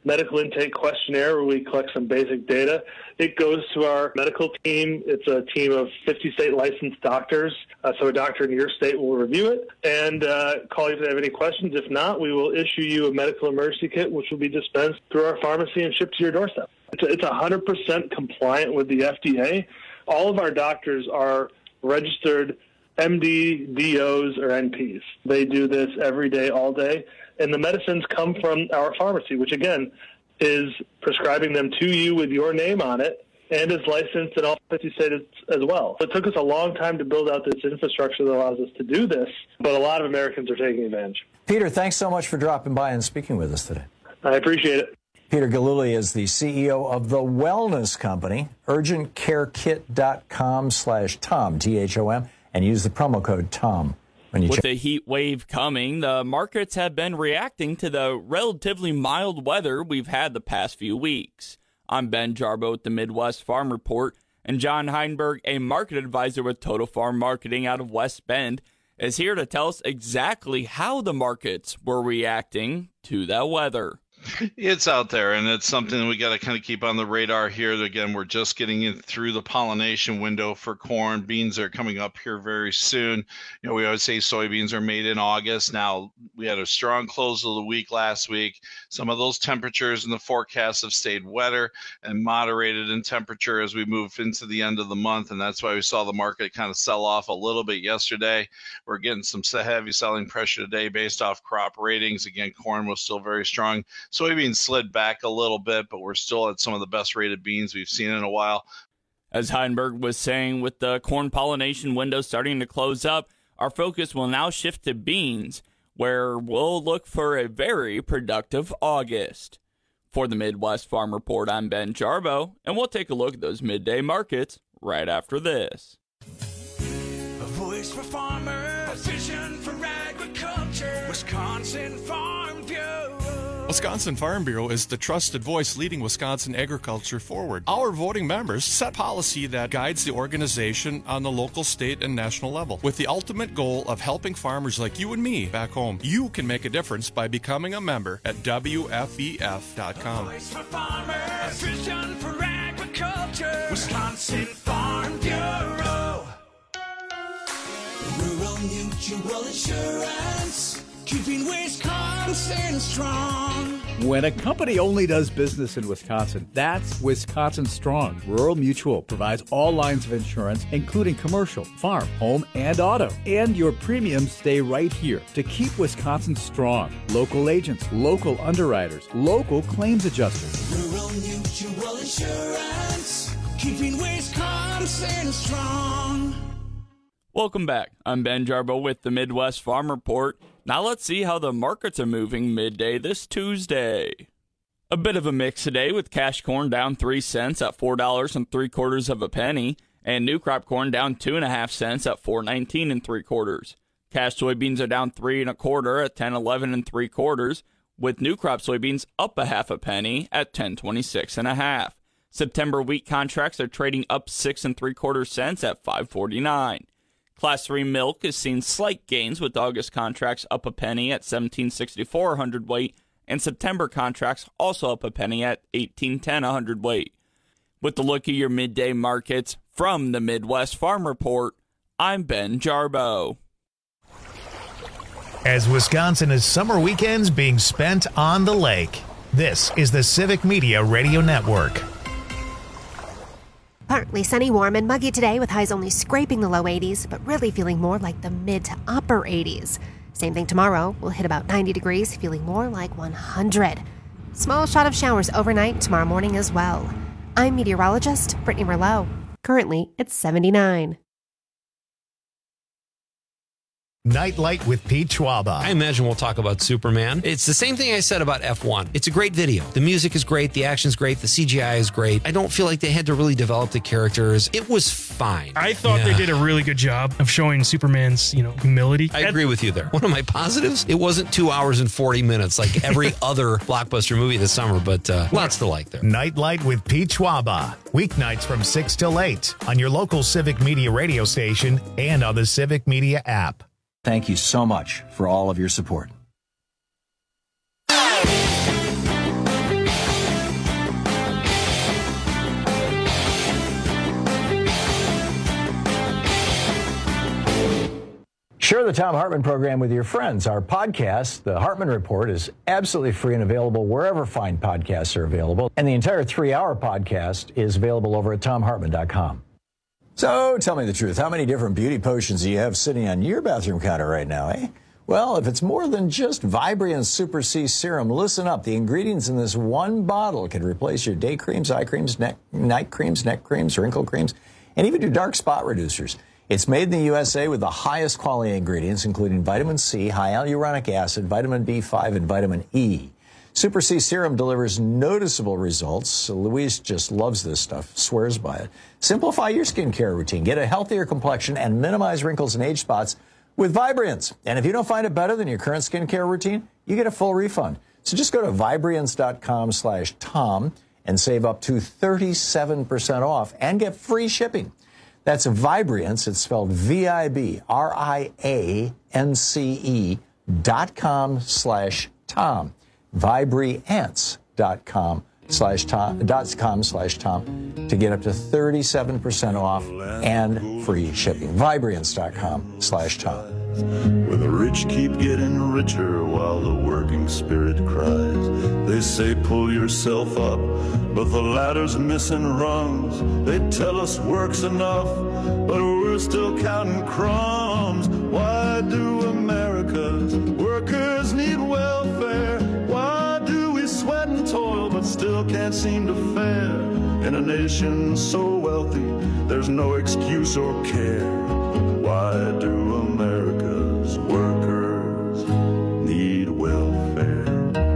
medical intake questionnaire where we collect some basic data. It goes to our medical team. It's a team of fifty state licensed doctors. Uh, so a doctor in your state will review it and uh, call you if they have any questions. If not, we will issue you a medical emergency kit, which will be dispensed through our pharmacy and shipped to your doorstep. It's, it's one hundred percent compliant with the F D A. All of our doctors are registered M D, D Os, or N Ps. They do this every day, all day. And the medicines come from our pharmacy, which, again, is prescribing them to you with your name on it and is licensed in all fifty states as well. So it took us a long time to build out this infrastructure that allows us to do this, but a lot of Americans are taking advantage. Peter, thanks so much for dropping by and speaking with us today. I appreciate it. Peter Gillooly is the C E O of The Wellness Company, urgentcarekit.com slash Tom, T H O M, and use the promo code TOM. When you With check. the heat wave coming, the markets have been reacting to the relatively mild weather we've had the past few weeks. I'm Ben Jarbo with the Midwest Farm Report, and John Heinberg, a market advisor with Total Farm Marketing out of West Bend, is here to tell us exactly how the markets were reacting to that weather. It's out there, and it's something that we got to kind of keep on the radar here. Again, we're just getting in through the pollination window for corn. Beans are coming up here very soon. You know, we always say soybeans are made in August. Now, we had a strong close of the week last week. Some of those temperatures in the forecast have stayed wetter and moderated in temperature as we move into the end of the month, and that's why we saw the market kind of sell off a little bit yesterday. We're getting some heavy selling pressure today based off crop ratings. Again, corn was still very strong. Soybeans slid back a little bit, but we're still at some of the best rated beans we've seen in a while. As Heinberg was saying, with the corn pollination window starting to close up, our focus will now shift to beans, where we'll look for a very productive August. For the Midwest Farm Report, I'm Ben Jarbo, and we'll take a look at those midday markets right after this. A voice for farmers, a vision for agriculture, Wisconsin Farm Bureau. Wisconsin Farm Bureau is the trusted voice leading Wisconsin agriculture forward. Our voting members set policy that guides the organization on the local, state, and national level, with the ultimate goal of helping farmers like you and me back home. You can make a difference by becoming a member at W F E F dot com. Voice for farmers, vision for agriculture, Wisconsin Farm Bureau. Rural Mutual Insurance, keeping Wisconsin strong. When a company only does business in Wisconsin, that's Wisconsin Strong. Rural Mutual provides all lines of insurance, including commercial, farm, home, and auto. And your premiums stay right here to keep Wisconsin strong. Local agents, local underwriters, local claims adjusters. Rural Mutual Insurance, keeping Wisconsin strong. Welcome back. I'm Ben Jarbo with the Midwest Farm Report. Now let's see how the markets are moving midday this Tuesday. A bit of a mix today, with cash corn down three cents at four dollars and three quarters of a penny, and new crop corn down two and a half cents at four nineteen and three quarters. Cash soybeans are down three and a quarter at ten eleven and three quarters, with new crop soybeans up a half a penny at ten twenty six and a half. September wheat contracts are trading up six and three quarter cents at five forty nine. Class three milk has seen slight gains, with August contracts up a penny at seventeen sixty-four a hundredweight, and September contracts also up a penny at eighteen ten a hundredweight. With the look at your midday markets from the Midwest Farm Report, I'm Ben Jarbo. As Wisconsin is summer weekends being spent on the lake, this is the Civic Media Radio Network. Partly sunny, warm, and muggy today with highs only scraping the low eighties, but really feeling more like the mid to upper eighties. Same thing tomorrow. We'll hit about ninety degrees, feeling more like one hundred. Small shot of showers overnight tomorrow morning as well. I'm meteorologist Brittany Merlot. Currently, it's seventy-nine. Nightlight with Pete Schwaba. I imagine we'll talk about Superman. It's the same thing I said about F one. It's a great video. The music is great. The action's great. The C G I is great. I don't feel like they had to really develop the characters. It was fine. I thought yeah. they did a really good job of showing Superman's, you know, humility. I agree with you there. One of my positives, it wasn't two hours and forty minutes like every other blockbuster movie this summer, but uh, lots to like there. Nightlight with Pete Schwaba. Weeknights from six till eight on your local Civic Media radio station and on the Civic Media app. Thank you so much for all of your support. Share the Thom Hartmann program with your friends. Our podcast, The Hartmann Report, is absolutely free and available wherever fine podcasts are available. And the entire three-hour podcast is available over at tom hartmann dot com. So tell me the truth. How many different beauty potions do you have sitting on your bathroom counter right now, eh? Well, if it's more than just Vibriance Super C Serum, listen up. The ingredients in this one bottle can replace your day creams, eye creams, neck, night creams, neck creams, wrinkle creams, and even your dark spot reducers. It's made in the U S A with the highest quality ingredients, including vitamin C, high hyaluronic acid, vitamin B five, and vitamin E. Super C Serum delivers noticeable results. Louise just loves this stuff, swears by it. Simplify your skincare routine. Get a healthier complexion and minimize wrinkles and age spots with Vibriance. And if you don't find it better than your current skincare routine, you get a full refund. So just go to Vibriance dot com slash Tom and save up to thirty-seven percent off and get free shipping. That's Vibriance. It's spelled V I B R I A N C E dot com slash Tom. Vibriance dot com slash Tom dot com slash Tom to get up to thirty-seven percent off and free shipping. Vibriance dot com slash Tom. Where the rich keep getting richer while the working spirit cries. They say pull yourself up, but the ladder's missing rungs. They tell us work's enough, but we're still counting crumbs. Why do America's workers need welfare? Why do we sweat and toil but still can't seem to fare? In a nation so wealthy, there's no excuse or care. Why do America's workers need welfare?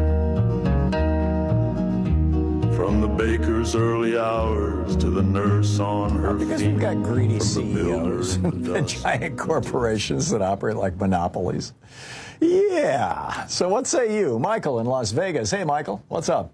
From the baker's early hours to the nurse on her feet. Because we've got greedy C E Os and giant corporations that operate like monopolies. Yeah. So what say you? Michael in Las Vegas. Hey, Michael, what's up?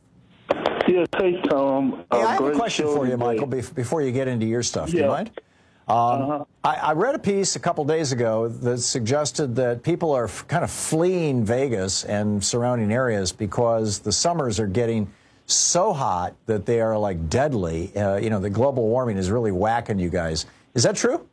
Yes, hey, Tom. Hey, uh, I have a great question show for you, today. Michael, bef- before you get into your stuff. Do Yeah. you mind? Um, uh-huh. I, I read a piece a couple days ago that suggested that people are f- kind of fleeing Vegas and surrounding areas because the summers are getting so hot that they are like deadly. Uh, you know, the global warming is really whacking you guys. Is that true?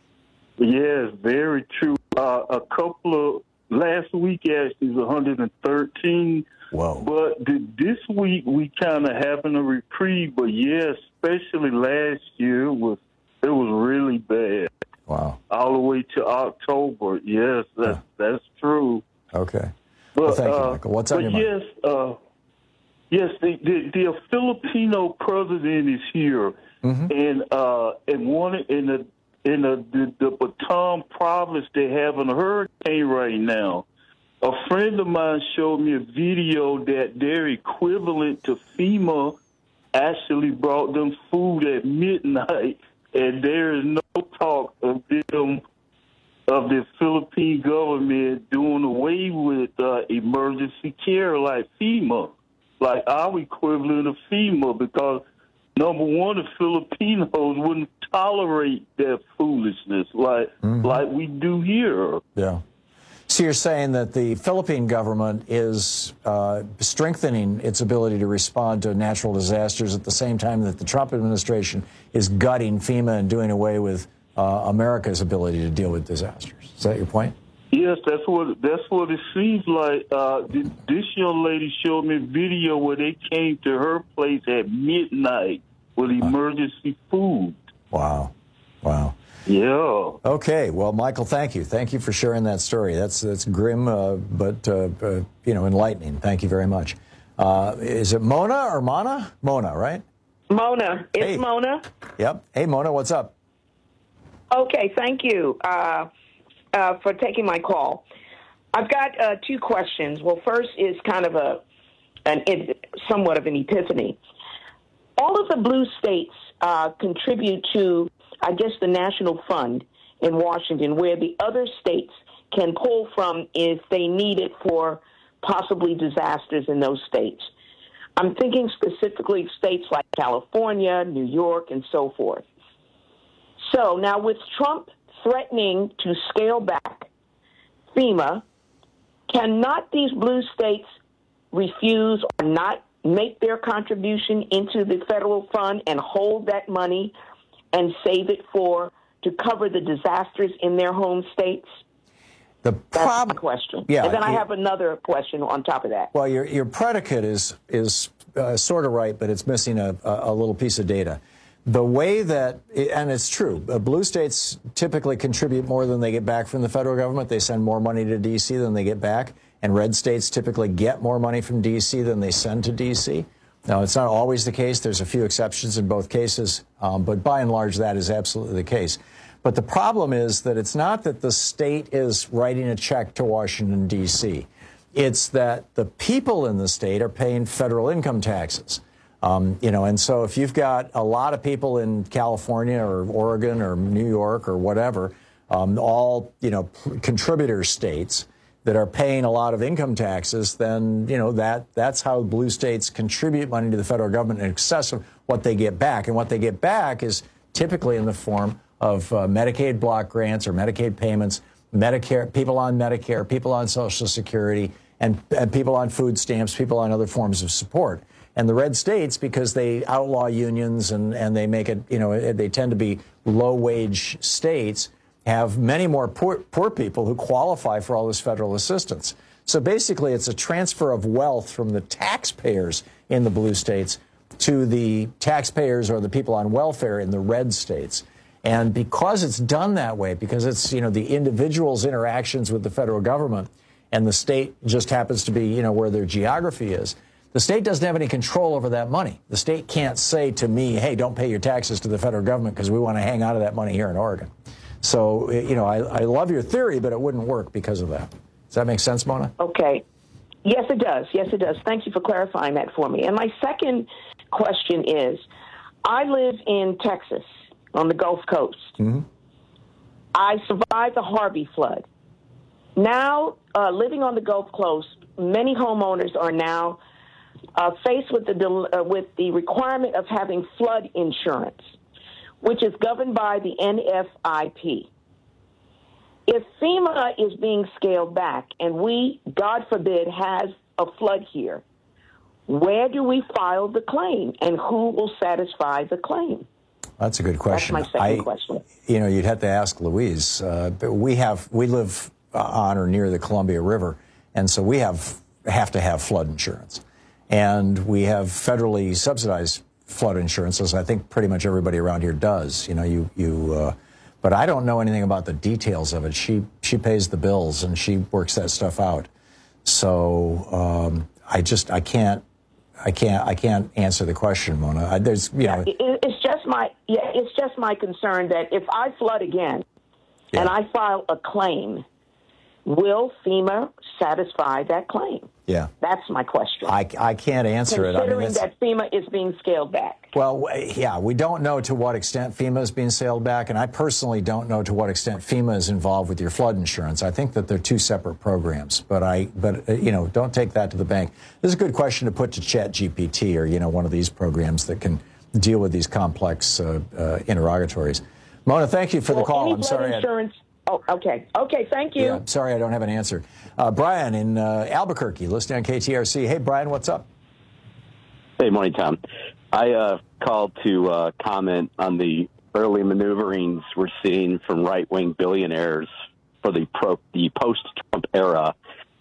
Yes, very true. Uh, a couple of last week actually was one hundred thirteen. Whoa! But th- this week we kind of having a reprieve. But yeah, especially last year it was it was really bad. Wow! All the way to October. Yes, that's huh. that's true. Okay. But, well, thank uh, you, Michael. What's on but your mind? yes, uh, yes, the, the the Filipino president is here, mm-hmm. and uh, and one in the in the the, the Baton province they having a hurricane right now. A friend of mine showed me a video that their equivalent to FEMA actually brought them food at midnight, and there is no talk of them, of the Philippine government doing away with uh, emergency care like FEMA, like our equivalent of FEMA, because, number one, the Filipinos wouldn't tolerate that foolishness like mm-hmm. like we do here. Yeah. So you're saying that the Philippine government is uh, strengthening its ability to respond to natural disasters at the same time that the Trump administration is gutting FEMA and doing away with uh, America's ability to deal with disasters. Is that your point? Yes, that's what that's what it seems like. Uh, this young lady showed me a video where they came to her place at midnight with emergency food. Wow. Wow. Yeah. Okay. Well, Michael, thank you. Thank you for sharing that story. That's that's grim, uh, but uh, uh, you know, enlightening. Thank you very much. Uh, is it Mona or Mana? Mona, right? Mona. It's hey. Mona. Yep. Hey, Mona, what's up? Okay. Thank you uh, uh, for taking my call. I've got uh, two questions. Well, first is kind of a an it, somewhat of an epiphany. All of the blue states uh, contribute to, I guess, the National Fund in Washington, where the other states can pull from if they need it for possibly disasters in those states. I'm thinking specifically of states like California, New York, and so forth. So now with Trump threatening to scale back FEMA, cannot these blue states refuse or not make their contribution into the federal fund and hold that money and save it for to cover the disasters in their home states? The That's prob- my question. Yeah, and then I you- have another question on top of that. Well, your your predicate is is uh, sort of right, but it's missing a, a, a little piece of data. The way that, and it's true, uh, blue states typically contribute more than they get back from the federal government. They send more money to D C than they get back. And red states typically get more money from D C than they send to D C. Now, it's not always the case. There's a few exceptions in both cases. Um, but by and large, that is absolutely the case. But the problem is that it's not that the state is writing a check to Washington, D C. It's that the people in the state are paying federal income taxes. Um, you know, and so if you've got a lot of people in California or Oregon or New York or whatever, um, all, you know, contributor states that are paying a lot of income taxes, then, you know, that that's how blue states contribute money to the federal government in excess of what they get back. And what they get back is typically in the form of uh, Medicaid block grants or Medicaid payments, Medicare, people on Medicare, people on Social Security, and, and people on food stamps, people on other forms of support. And the red states, because they outlaw unions and, and they make it, you know, they tend to be low-wage states, have many more poor, poor people who qualify for all this federal assistance. So basically, it's a transfer of wealth from the taxpayers in the blue states to the taxpayers or the people on welfare in the red states. And because it's done that way, because it's, you know, the individual's interactions with the federal government and the state just happens to be, you know, where their geography is, the state doesn't have any control over that money. The state can't say to me, hey, don't pay your taxes to the federal government because we want to hang on to that money here in Oregon. So, you know, I, I love your theory, but it wouldn't work because of that. Does that make sense, Mona? Okay. Yes, it does. Yes, it does. Thank you for clarifying that for me. And my second question is, I live in Texas on the Gulf Coast. Mm-hmm. I survived the Harvey flood. Now, uh, living on the Gulf Coast, many homeowners are now uh, faced with the uh, with the requirement of having flood insurance, which is governed by the N F I P. If FEMA is being scaled back and we, God forbid, has a flood here, where do we file the claim and who will satisfy the claim? That's a good question. That's my second I, question. You know, you'd have to ask Louise. Uh, but we have we live on or near the Columbia River, and so we have have to have flood insurance, and we have federally subsidized flood insurance, as I think pretty much everybody around here does. You know, you you. Uh, but I don't know anything about the details of it. She she pays the bills and she works that stuff out. So um, I just I can't I can't I can't answer the question, Mona. I, there's you Yeah, know. it, it's just my yeah, it's just my concern that if I flood again and I file a claim, will FEMA satisfy that claim? Yeah. That's my question. I, I can't answer it. I mean, Considering it's, that FEMA is being scaled back. well, w- yeah, we don't know to what extent FEMA is being scaled back, and I personally don't know to what extent FEMA is involved with your flood insurance. I think that they're two separate programs, but I, but uh, you know, don't take that to the bank. This is a good question to put to Chat G P T or you know one of these programs that can deal with these complex uh, uh, interrogatories. Mona, thank you for Well, the call. any I'm flood sorry. I- insurance. Oh, okay. Okay, thank you. Yeah, sorry, I don't have an answer. Uh, Brian in uh, Albuquerque, listening on K T R C. Hey, Brian, what's up? Hey, morning, Tom. I uh, called to uh, comment on the early maneuverings we're seeing from right-wing billionaires for the pro- the post-Trump era.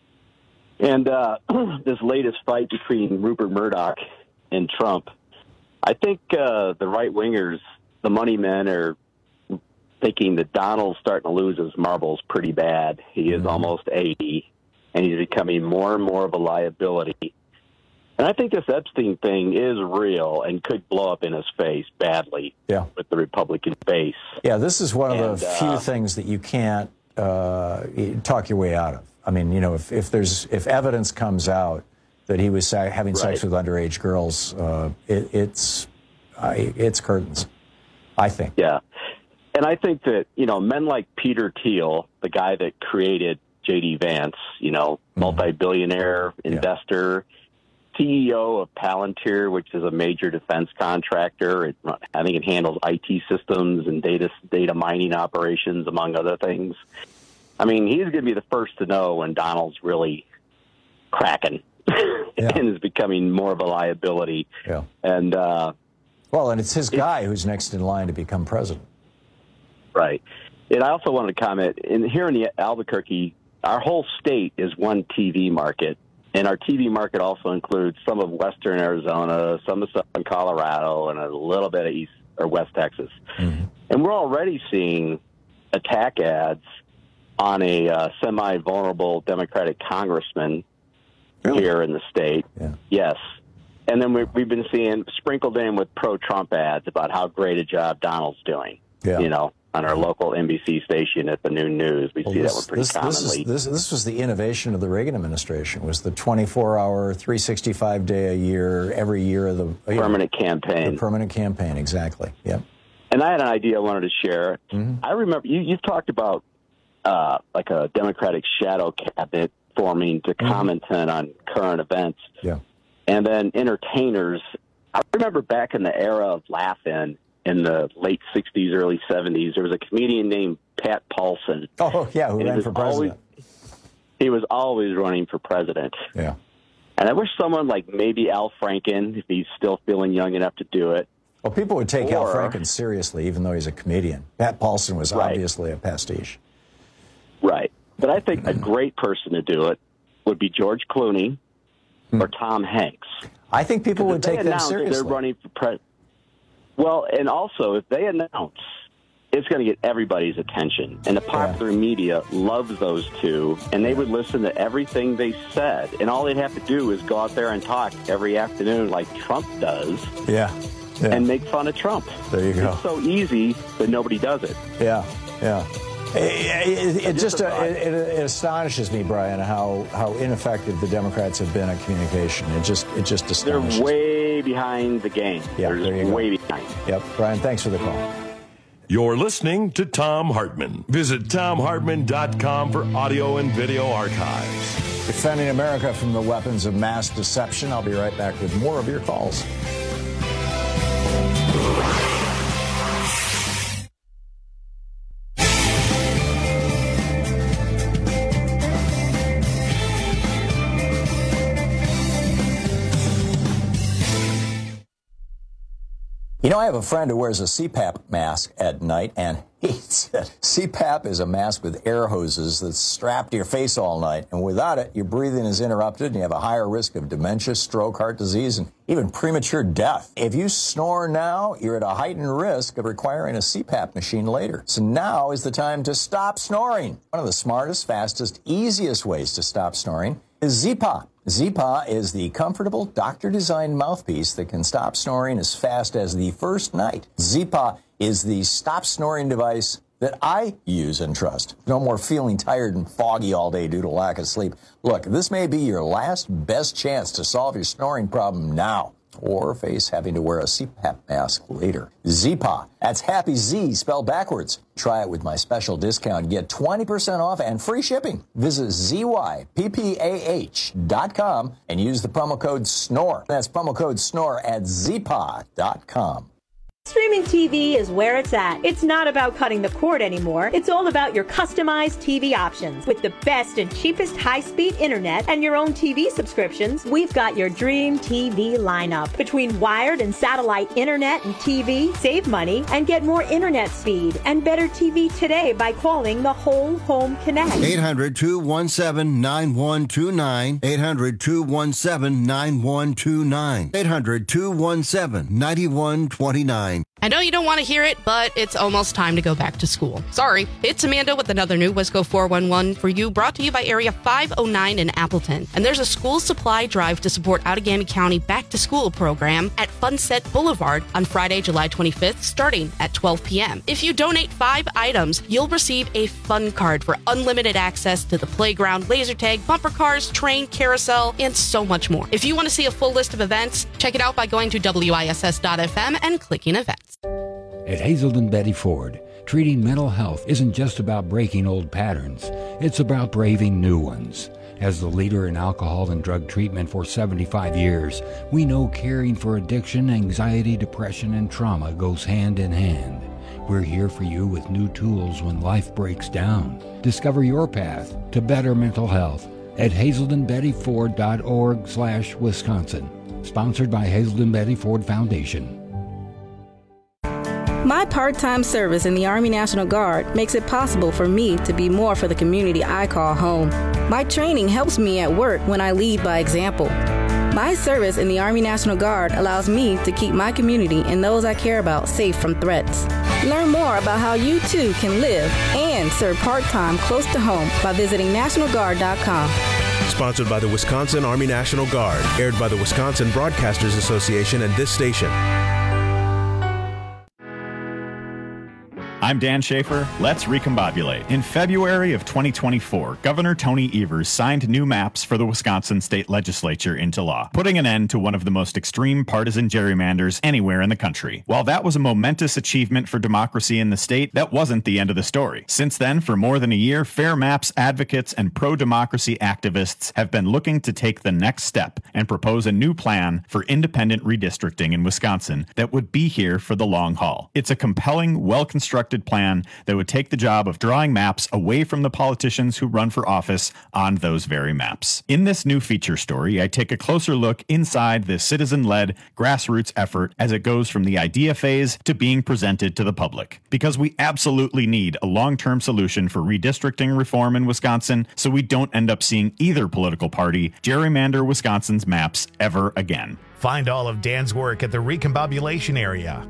And uh, this latest fight between Rupert Murdoch and Trump, I think uh, the right-wingers, the money men, are thinking that Donald's starting to lose his marbles pretty bad. He is mm-hmm. almost eighty, and he's becoming more and more of a liability. And I think this Epstein thing is real and could blow up in his face badly yeah. with the Republican base. Yeah, this is one of and, the uh, few things that you can't uh, talk your way out of. I mean, you know, if, if there's if evidence comes out that he was sa- having right. sex with underage girls, uh, it, it's I, it's curtains, I think. Yeah. And I think that, you know, men like Peter Thiel, the guy that created J D Vance, you know, mm-hmm. multi-billionaire investor, yeah. C E O of Palantir, which is a major defense contractor. It, I think it handles I T systems and data data mining operations, among other things. I mean, he's going to be the first to know when Donald's really cracking yeah. and is becoming more of a liability. Yeah. And uh, well, and it's his guy who's next in line to become president. Right. And I also wanted to comment, in, here in the Albuquerque our whole state is one T V market. And our T V market also includes some of western Arizona, some of southern Colorado, and a little bit of east or west Texas. Mm-hmm. And we're already seeing attack ads on a uh, semi-vulnerable Democratic congressman really? here in the state. Yeah. Yes. And then we, we've been seeing sprinkled in with pro-Trump ads about how great a job Donald's doing. Yeah. You know, on our local N B C station at the Noon News, we well, see this, that one pretty this, commonly. This, is, this, this was the innovation of the Reagan administration, was the twenty-four hour, three hundred sixty-five day a year, every year of the permanent know, campaign. The permanent campaign, exactly. Yep. And I had an idea I wanted to share. Mm-hmm. I remember you, you've talked about uh, like a Democratic shadow cabinet forming to mm-hmm. comment on current events. Yeah. And then entertainers. I remember back in the era of Laugh-In in the late sixties, early seventies, there was a comedian named Pat Paulson. Oh, yeah, who ran for president. Always, he was always running for president. Yeah. And I wish someone like maybe Al Franken, if he's still feeling young enough to do it. Well, people would take or, Al Franken seriously, even though he's a comedian. Pat Paulson was right. obviously a pastiche. Right. But I think a great person to do it would be George Clooney hmm. or Tom Hanks. I think people would take them seriously. They're running for president. Well, and also, if they announce, it's going to get everybody's attention. And the popular yeah. media loves those two, and they would listen to everything they said. And all they'd have to do is go out there and talk every afternoon like Trump does. Yeah. yeah. And make fun of Trump. There you go. It's so easy, but nobody does it. Yeah, yeah. It, it, it just uh, it, it astonishes me, Brian, how, how ineffective the Democrats have been at communication. It just it just astonishes They're way behind the game. Yeah, They're there you way go. behind. Yep. Brian, thanks for the call. You're listening to Thom Hartmann. Visit Thom Hartmann dot com for audio and video archives. Defending America from the weapons of mass deception. I'll be right back with more of your calls. You know, I have a friend who wears a C PAP mask at night and hates it. C PAP is a mask with air hoses that's strapped to your face all night, and without it, your breathing is interrupted and you have a higher risk of dementia, stroke, heart disease, and even premature death. If you snore now, you're at a heightened risk of requiring a C PAP machine later. So now is the time to stop snoring. One of the smartest, fastest, easiest ways to stop snoring is Zyppah. Zyppah is the comfortable, doctor-designed mouthpiece that can stop snoring as fast as the first night. Zyppah is the stop snoring device that I use and trust. No more feeling tired and foggy all day due to lack of sleep. Look, this may be your last best chance to solve your snoring problem now, or face having to wear a C PAP mask later. Zyppah. That's Happy Z spelled backwards. Try it with my special discount. Get twenty percent off and free shipping. Visit Z Y P P A H dot com and use the promo code SNORE. That's promo code SNORE at Zyppah dot com. Streaming T V is where it's at. It's not about cutting the cord anymore. It's all about your customized T V options. With the best and cheapest high-speed internet and your own T V subscriptions, we've got your dream T V lineup. Between wired and satellite internet and T V, save money and get more internet speed and better T V today by calling the Whole Home Connect. eight hundred, two one seven, nine one two nine. eight hundred, two one seven, nine one two nine. eight hundred, two one seven, nine one two nine. I know you don't want to hear it, but it's almost time to go back to school. Sorry, it's Amanda with another new Wisco four one one for you, brought to you by Area five oh nine in Appleton. And there's a school supply drive to support Outagamie County Back to School program at Funset Boulevard on Friday, July twenty-fifth, starting at twelve p.m. If you donate five items, you'll receive a fun card for unlimited access to the playground, laser tag, bumper cars, train, carousel, and so much more. If you want to see a full list of events, check it out by going to W I S S dot F M and clicking events. At Hazelden Betty Ford, treating mental health isn't just about breaking old patterns. It's about braving new ones. As the leader in alcohol and drug treatment for seventy-five years, we know caring for addiction, anxiety, depression, and trauma goes hand in hand. We're here for you with new tools when life breaks down. Discover your path to better mental health at hazelden betty ford dot org slash Wisconsin. Sponsored by Hazelden Betty Ford Foundation. My part-time service in the Army National Guard makes it possible for me to be more for the community I call home. My training helps me at work when I lead by example. My service in the Army National Guard allows me to keep my community and those I care about safe from threats. Learn more about how you too can live and serve part-time close to home by visiting national guard dot com. Sponsored by the Wisconsin Army National Guard. Aired by the Wisconsin Broadcasters Association and this station. I'm Dan Schaefer. Let's recombobulate. In February of twenty twenty-four, Governor Tony Evers signed new maps for the Wisconsin state legislature into law, putting an end to one of the most extreme partisan gerrymanders anywhere in the country. While that was a momentous achievement for democracy in the state, that wasn't the end of the story. Since then, for more than a year, Fair Maps advocates and pro-democracy activists have been looking to take the next step and propose a new plan for independent redistricting in Wisconsin that would be here for the long haul. It's a compelling, well-constructed plan that would take the job of drawing maps away from the politicians who run for office on those very maps. In this new feature story, I take a closer look inside this citizen-led grassroots effort as it goes from the idea phase to being presented to the public. Because we absolutely need a long-term solution for redistricting reform in Wisconsin so we don't end up seeing either political party gerrymander Wisconsin's maps ever again. Find all of Dan's work at the Recombobulation area.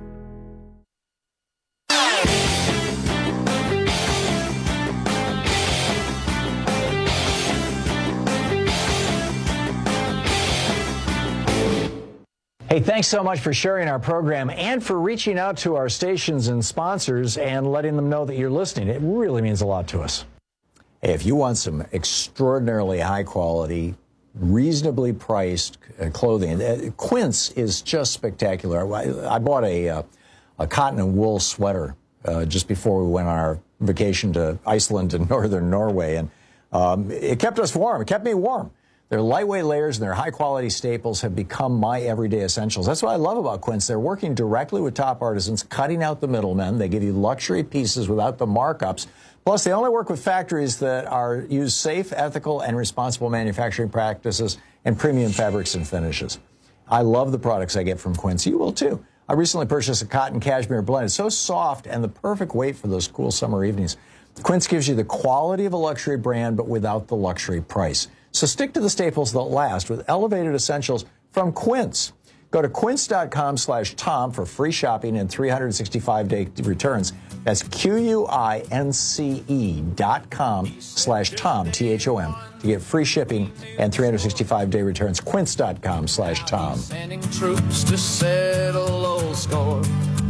Hey, thanks so much for sharing our program and for reaching out to our stations and sponsors and letting them know that you're listening. It really means a lot to us. Hey, if you want some extraordinarily high quality, reasonably priced uh, clothing, uh, Quince is just spectacular. I, I bought a, uh, a cotton and wool sweater uh, just before we went on our vacation to Iceland and northern Norway, and um, it kept us warm. It kept me warm. Their lightweight layers and their high-quality staples have become my everyday essentials. That's what I love about Quince. They're working directly with top artisans, cutting out the middlemen. They give you luxury pieces without the markups. Plus, they only work with factories that are use safe, ethical, and responsible manufacturing practices and premium fabrics and finishes. I love the products I get from Quince. You will, too. I recently purchased a cotton cashmere blend. It's so soft and the perfect weight for those cool summer evenings. Quince gives you the quality of a luxury brand, but without the luxury price. So stick to the staples that last with elevated essentials from Quince. Go to quince.com slash Tom for free shopping and three hundred sixty-five day returns. That's Q-U-I-N-C-E dot com slash Tom, T H O M, to get free shipping and three hundred sixty-five day returns. Quince.com slash Tom. Sending troops to settle old score.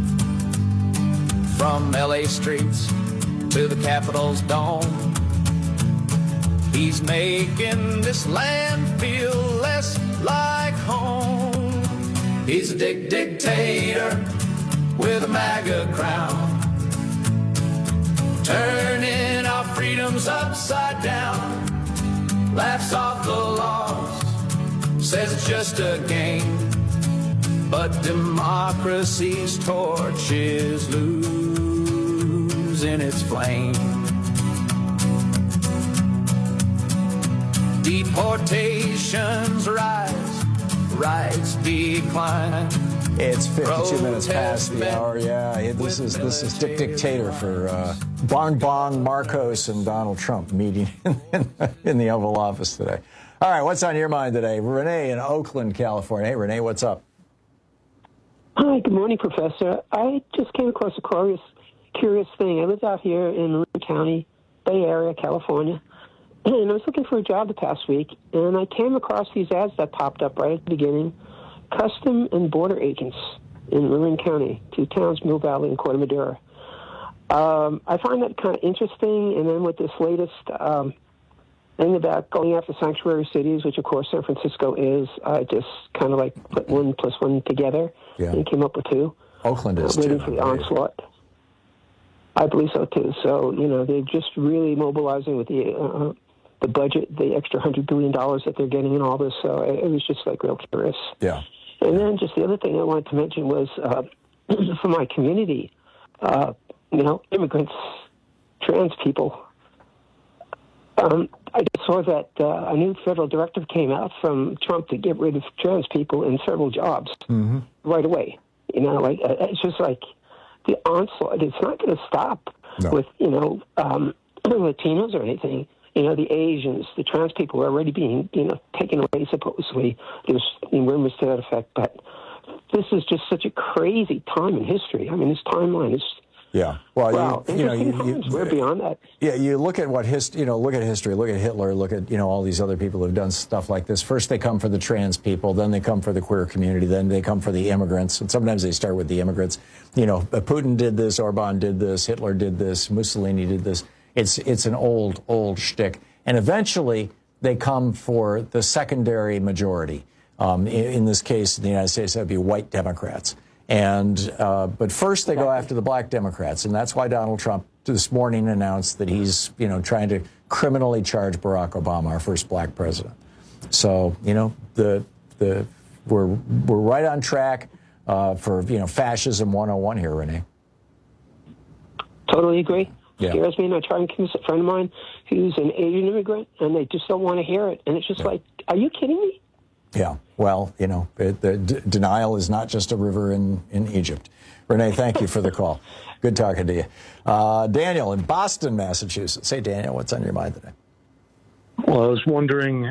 From L A streets to the Capitol's dome. He's making this land feel less like home. He's a dick dictator with a MAGA crown, turning our freedoms upside down. Laughs off the laws, says it's just a game, but democracy's torch is losing its flame. Deportations rise, rights decline. It's fifty-two minutes past the hour. Yeah, this is this is Dick Dictator for uh, Bon Bon Marcos and Donald Trump meeting in, in the Oval Office today. All right, what's on your mind today? Renee in Oakland, California. Hey, Renee, what's up? Hi, good morning, Professor. I just came across a curious, curious thing. I live out here in Marin County, Bay Area, California. And I was looking for a job the past week, and I came across these ads that popped up right at the beginning. Custom and border agents in Marin County, two towns, Mill Valley and Corte Madera. Um, I find that kind of interesting, and then with this latest um, thing about going after sanctuary cities, which of course San Francisco is, I just kind of like put one plus one together yeah. and came up with two. Oakland is uh, waiting too. for the onslaught. I believe so too. So, you know, they're just really mobilizing with the uh, the budget, the extra one hundred billion dollars that they're getting and all this. So it, it was just like real curious. Yeah. And then just the other thing I wanted to mention was uh, for my community, uh, you know, immigrants, trans people. Um, I just saw that uh, a new federal directive came out from Trump to get rid of trans people in federal jobs mm-hmm. right away. You know, like uh, it's just like the onslaught, it's not going to stop No. with, you know, um, Latinos or anything. You know, the Asians, the trans people are already being, you know, taken away, supposedly. There's rumors to that effect. But this is just such a crazy time in history. I mean, this timeline is... Yeah. Well, wow, you, you know, you, times. you, We're beyond that. Yeah, you look at what hist, you know, look at history, look at Hitler, look at, you know, all these other people who've done stuff like this. First they come for the trans people, then they come for the queer community, then they come for the immigrants, and sometimes they start with the immigrants. You know, Putin did this, Orban did this, Hitler did this, Mussolini did this. It's it's an old, old shtick. And eventually they come for the secondary majority. Um, in, in this case, in the United States, that would be white Democrats. And uh, but first they go after the black Democrats, and that's why Donald Trump this morning announced that he's, you know, trying to criminally charge Barack Obama, our first black president. So, you know, the the we're we're right on track uh, for, you know, fascism one oh one here, Renee. Totally agree. Yeah. Scares me, and I try and convince a friend of mine who's an Asian immigrant, and they just don't want to hear it. And it's just yeah. like, are you kidding me? Yeah, well, you know, it, the d- denial is not just a river in, in Egypt. Renee, thank you for the call. Good talking to you. Uh, Daniel in Boston, Massachusetts. Hey, Daniel, what's on your mind today? Well, I was wondering,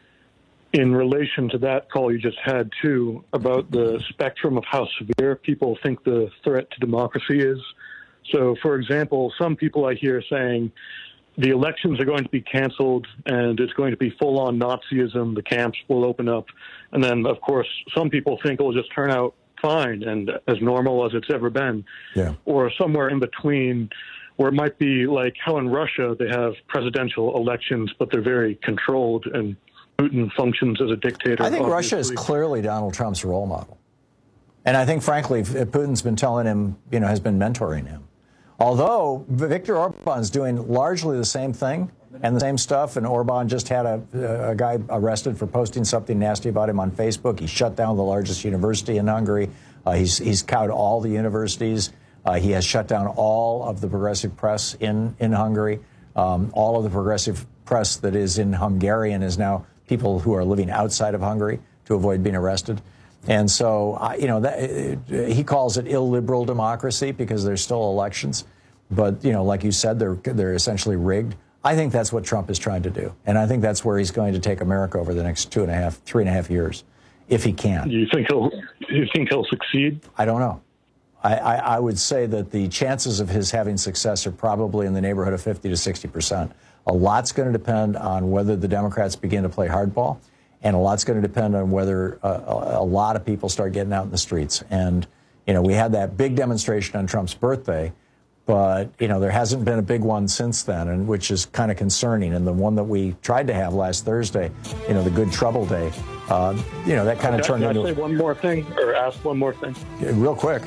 in relation to that call you just had, too, about the spectrum of how severe people think the threat to democracy is. So, for example, some people I hear saying, the elections are going to be canceled and it's going to be full-on Nazism. The camps will open up. And then, of course, some people think it will just turn out fine and as normal as it's ever been. Yeah. Or somewhere in between where it might be like how in Russia they have presidential elections, but they're very controlled and Putin functions as a dictator. I think obviously. Russia is clearly Donald Trump's role model. And I think, frankly, Putin's been telling him, you know, has been mentoring him. Although Viktor Orban's doing largely the same thing and the same stuff, and Orban just had a, a guy arrested for posting something nasty about him on Facebook. He shut down the largest university in Hungary. Uh, he's, he's cowed all the universities. Uh, he has shut down all of the progressive press in, in Hungary. Um, all of the progressive press that is in Hungarian is now people who are living outside of Hungary to avoid being arrested. And so, uh, you know, that, uh, he calls it illiberal democracy because there's still elections. But, you know, like you said, they're they're essentially rigged. I think that's what Trump is trying to do. And I think that's where he's going to take America over the next two and a half, three and a half years, if he can. Do you think he'll, do you think he'll succeed? I don't know. I, I, I would say that the chances of his having success are probably in the neighborhood of fifty to sixty percent. A lot's going to depend on whether the Democrats begin to play hardball. And a lot's going to depend on whether uh, a lot of people start getting out in the streets. And, you know, we had that big demonstration on Trump's birthday, but, you know, there hasn't been a big one since then, and which is kind of concerning. And the one that we tried to have last Thursday, you know, the Good Trouble Day, uh, you know, that kind of Can turned I, into... Can I say one more thing, or ask one more thing? Yeah, real quick.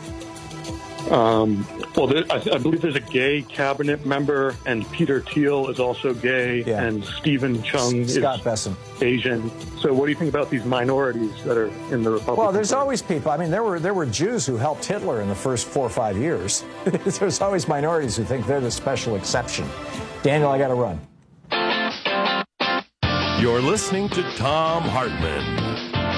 Um, well, there, I, I believe there's a gay cabinet member, and Peter Thiel is also gay, Yeah. and Stephen Chung Scott is Besson. Asian. So what do you think about these minorities that are in the Republican Well, there's Party? always people. I mean, there were there were Jews who helped Hitler in the first four or five years. There's always minorities who think they're the special exception. Daniel, I got to run. You're listening to Thom Hartmann.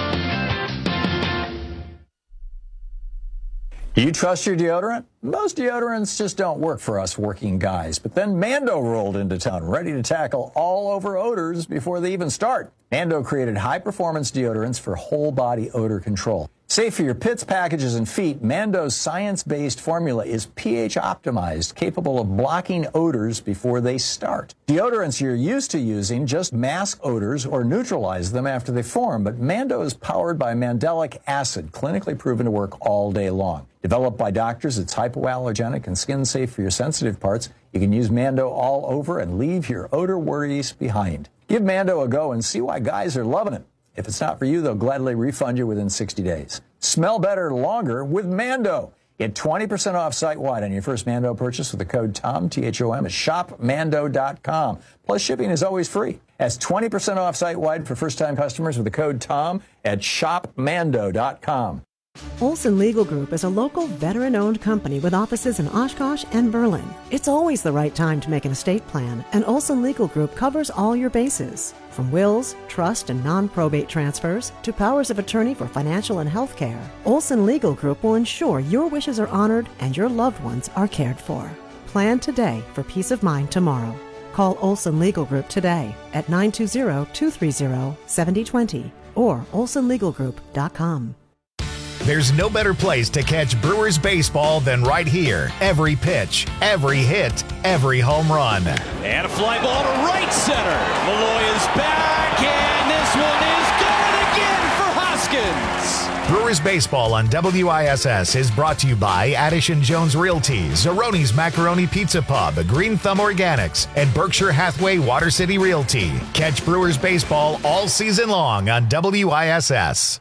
Do you trust your deodorant? Most deodorants just don't work for us working guys. But then Mando rolled into town, ready to tackle all over odors before they even start. Mando created high-performance deodorants for whole-body odor control. Safe for your pits, packages, and feet, Mando's science-based formula is pH-optimized, capable of blocking odors before they start. Deodorants you're used to using just mask odors or neutralize them after they form, but Mando is powered by mandelic acid, clinically proven to work all day long. Developed by doctors, it's hypoallergenic and skin-safe for your sensitive parts. You can use Mando all over and leave your odor worries behind. Give Mando a go and see why guys are loving it. If it's not for you, they'll gladly refund you within sixty days. Smell better longer with Mando. Get twenty percent off site-wide on your first Mando purchase with the code TOM, T H O M, at shop mando dot com. Plus, shipping is always free. That's twenty percent off site-wide for first-time customers with the code TOM at shop mando dot com. Olson Legal Group is a local veteran-owned company with offices in Oshkosh and Berlin. It's always the right time to make an estate plan, and Olson Legal Group covers all your bases. From wills, trust, and non-probate transfers to powers of attorney for financial and health care, Olson Legal Group will ensure your wishes are honored and your loved ones are cared for. Plan today for peace of mind tomorrow. Call Olson Legal Group today at nine two zero, two three zero, seven zero two zero or olson legal group dot com. There's no better place to catch Brewers baseball than right here. Every pitch, every hit, every home run. And a fly ball to right center. Malloy is back, and this one is going again for Hoskins. Brewers baseball on W I S S is brought to you by Addison Jones Realty, Zeroni's Macaroni Pizza Pub, Green Thumb Organics, and Berkshire Hathaway Water City Realty. Catch Brewers baseball all season long on W I S S.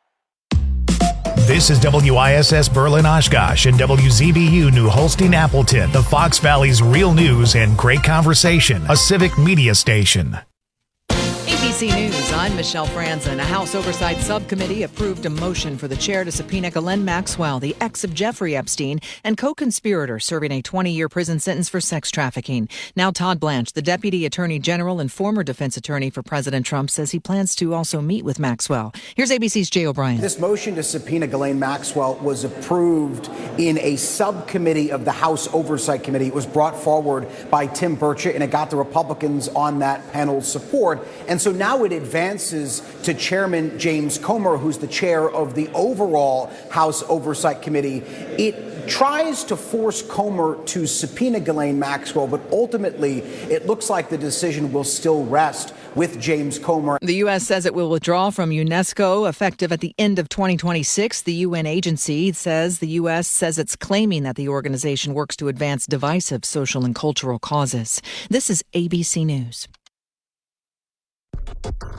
This is W I S S Berlin Oshkosh and W Z B U New Holstein Appleton, the Fox Valley's real news and great conversation, a civic media station. A B C News, I'm Michelle Franzen. A House Oversight Subcommittee approved a motion for the chair to subpoena Ghislaine Maxwell, the ex of Jeffrey Epstein and co-conspirator serving a twenty-year prison sentence for sex trafficking. Now Todd Blanche, the Deputy Attorney General and former defense attorney for President Trump, says he plans to also meet with Maxwell. Here's A B C's Jay O'Brien. This motion to subpoena Ghislaine Maxwell was approved in a subcommittee of the House Oversight Committee. It was brought forward by Tim Burchett, and it got the Republicans on that panel's support. And so now it advances to Chairman James Comer, who's the chair of the overall House Oversight Committee. It tries to force Comer to subpoena Ghislaine Maxwell, but ultimately it looks like the decision will still rest with James Comer. The U S says it will withdraw from UNESCO effective at the end of twenty twenty-six. The U N agency says the U S says it's claiming that the organization works to advance divisive social and cultural causes. This is A B C News.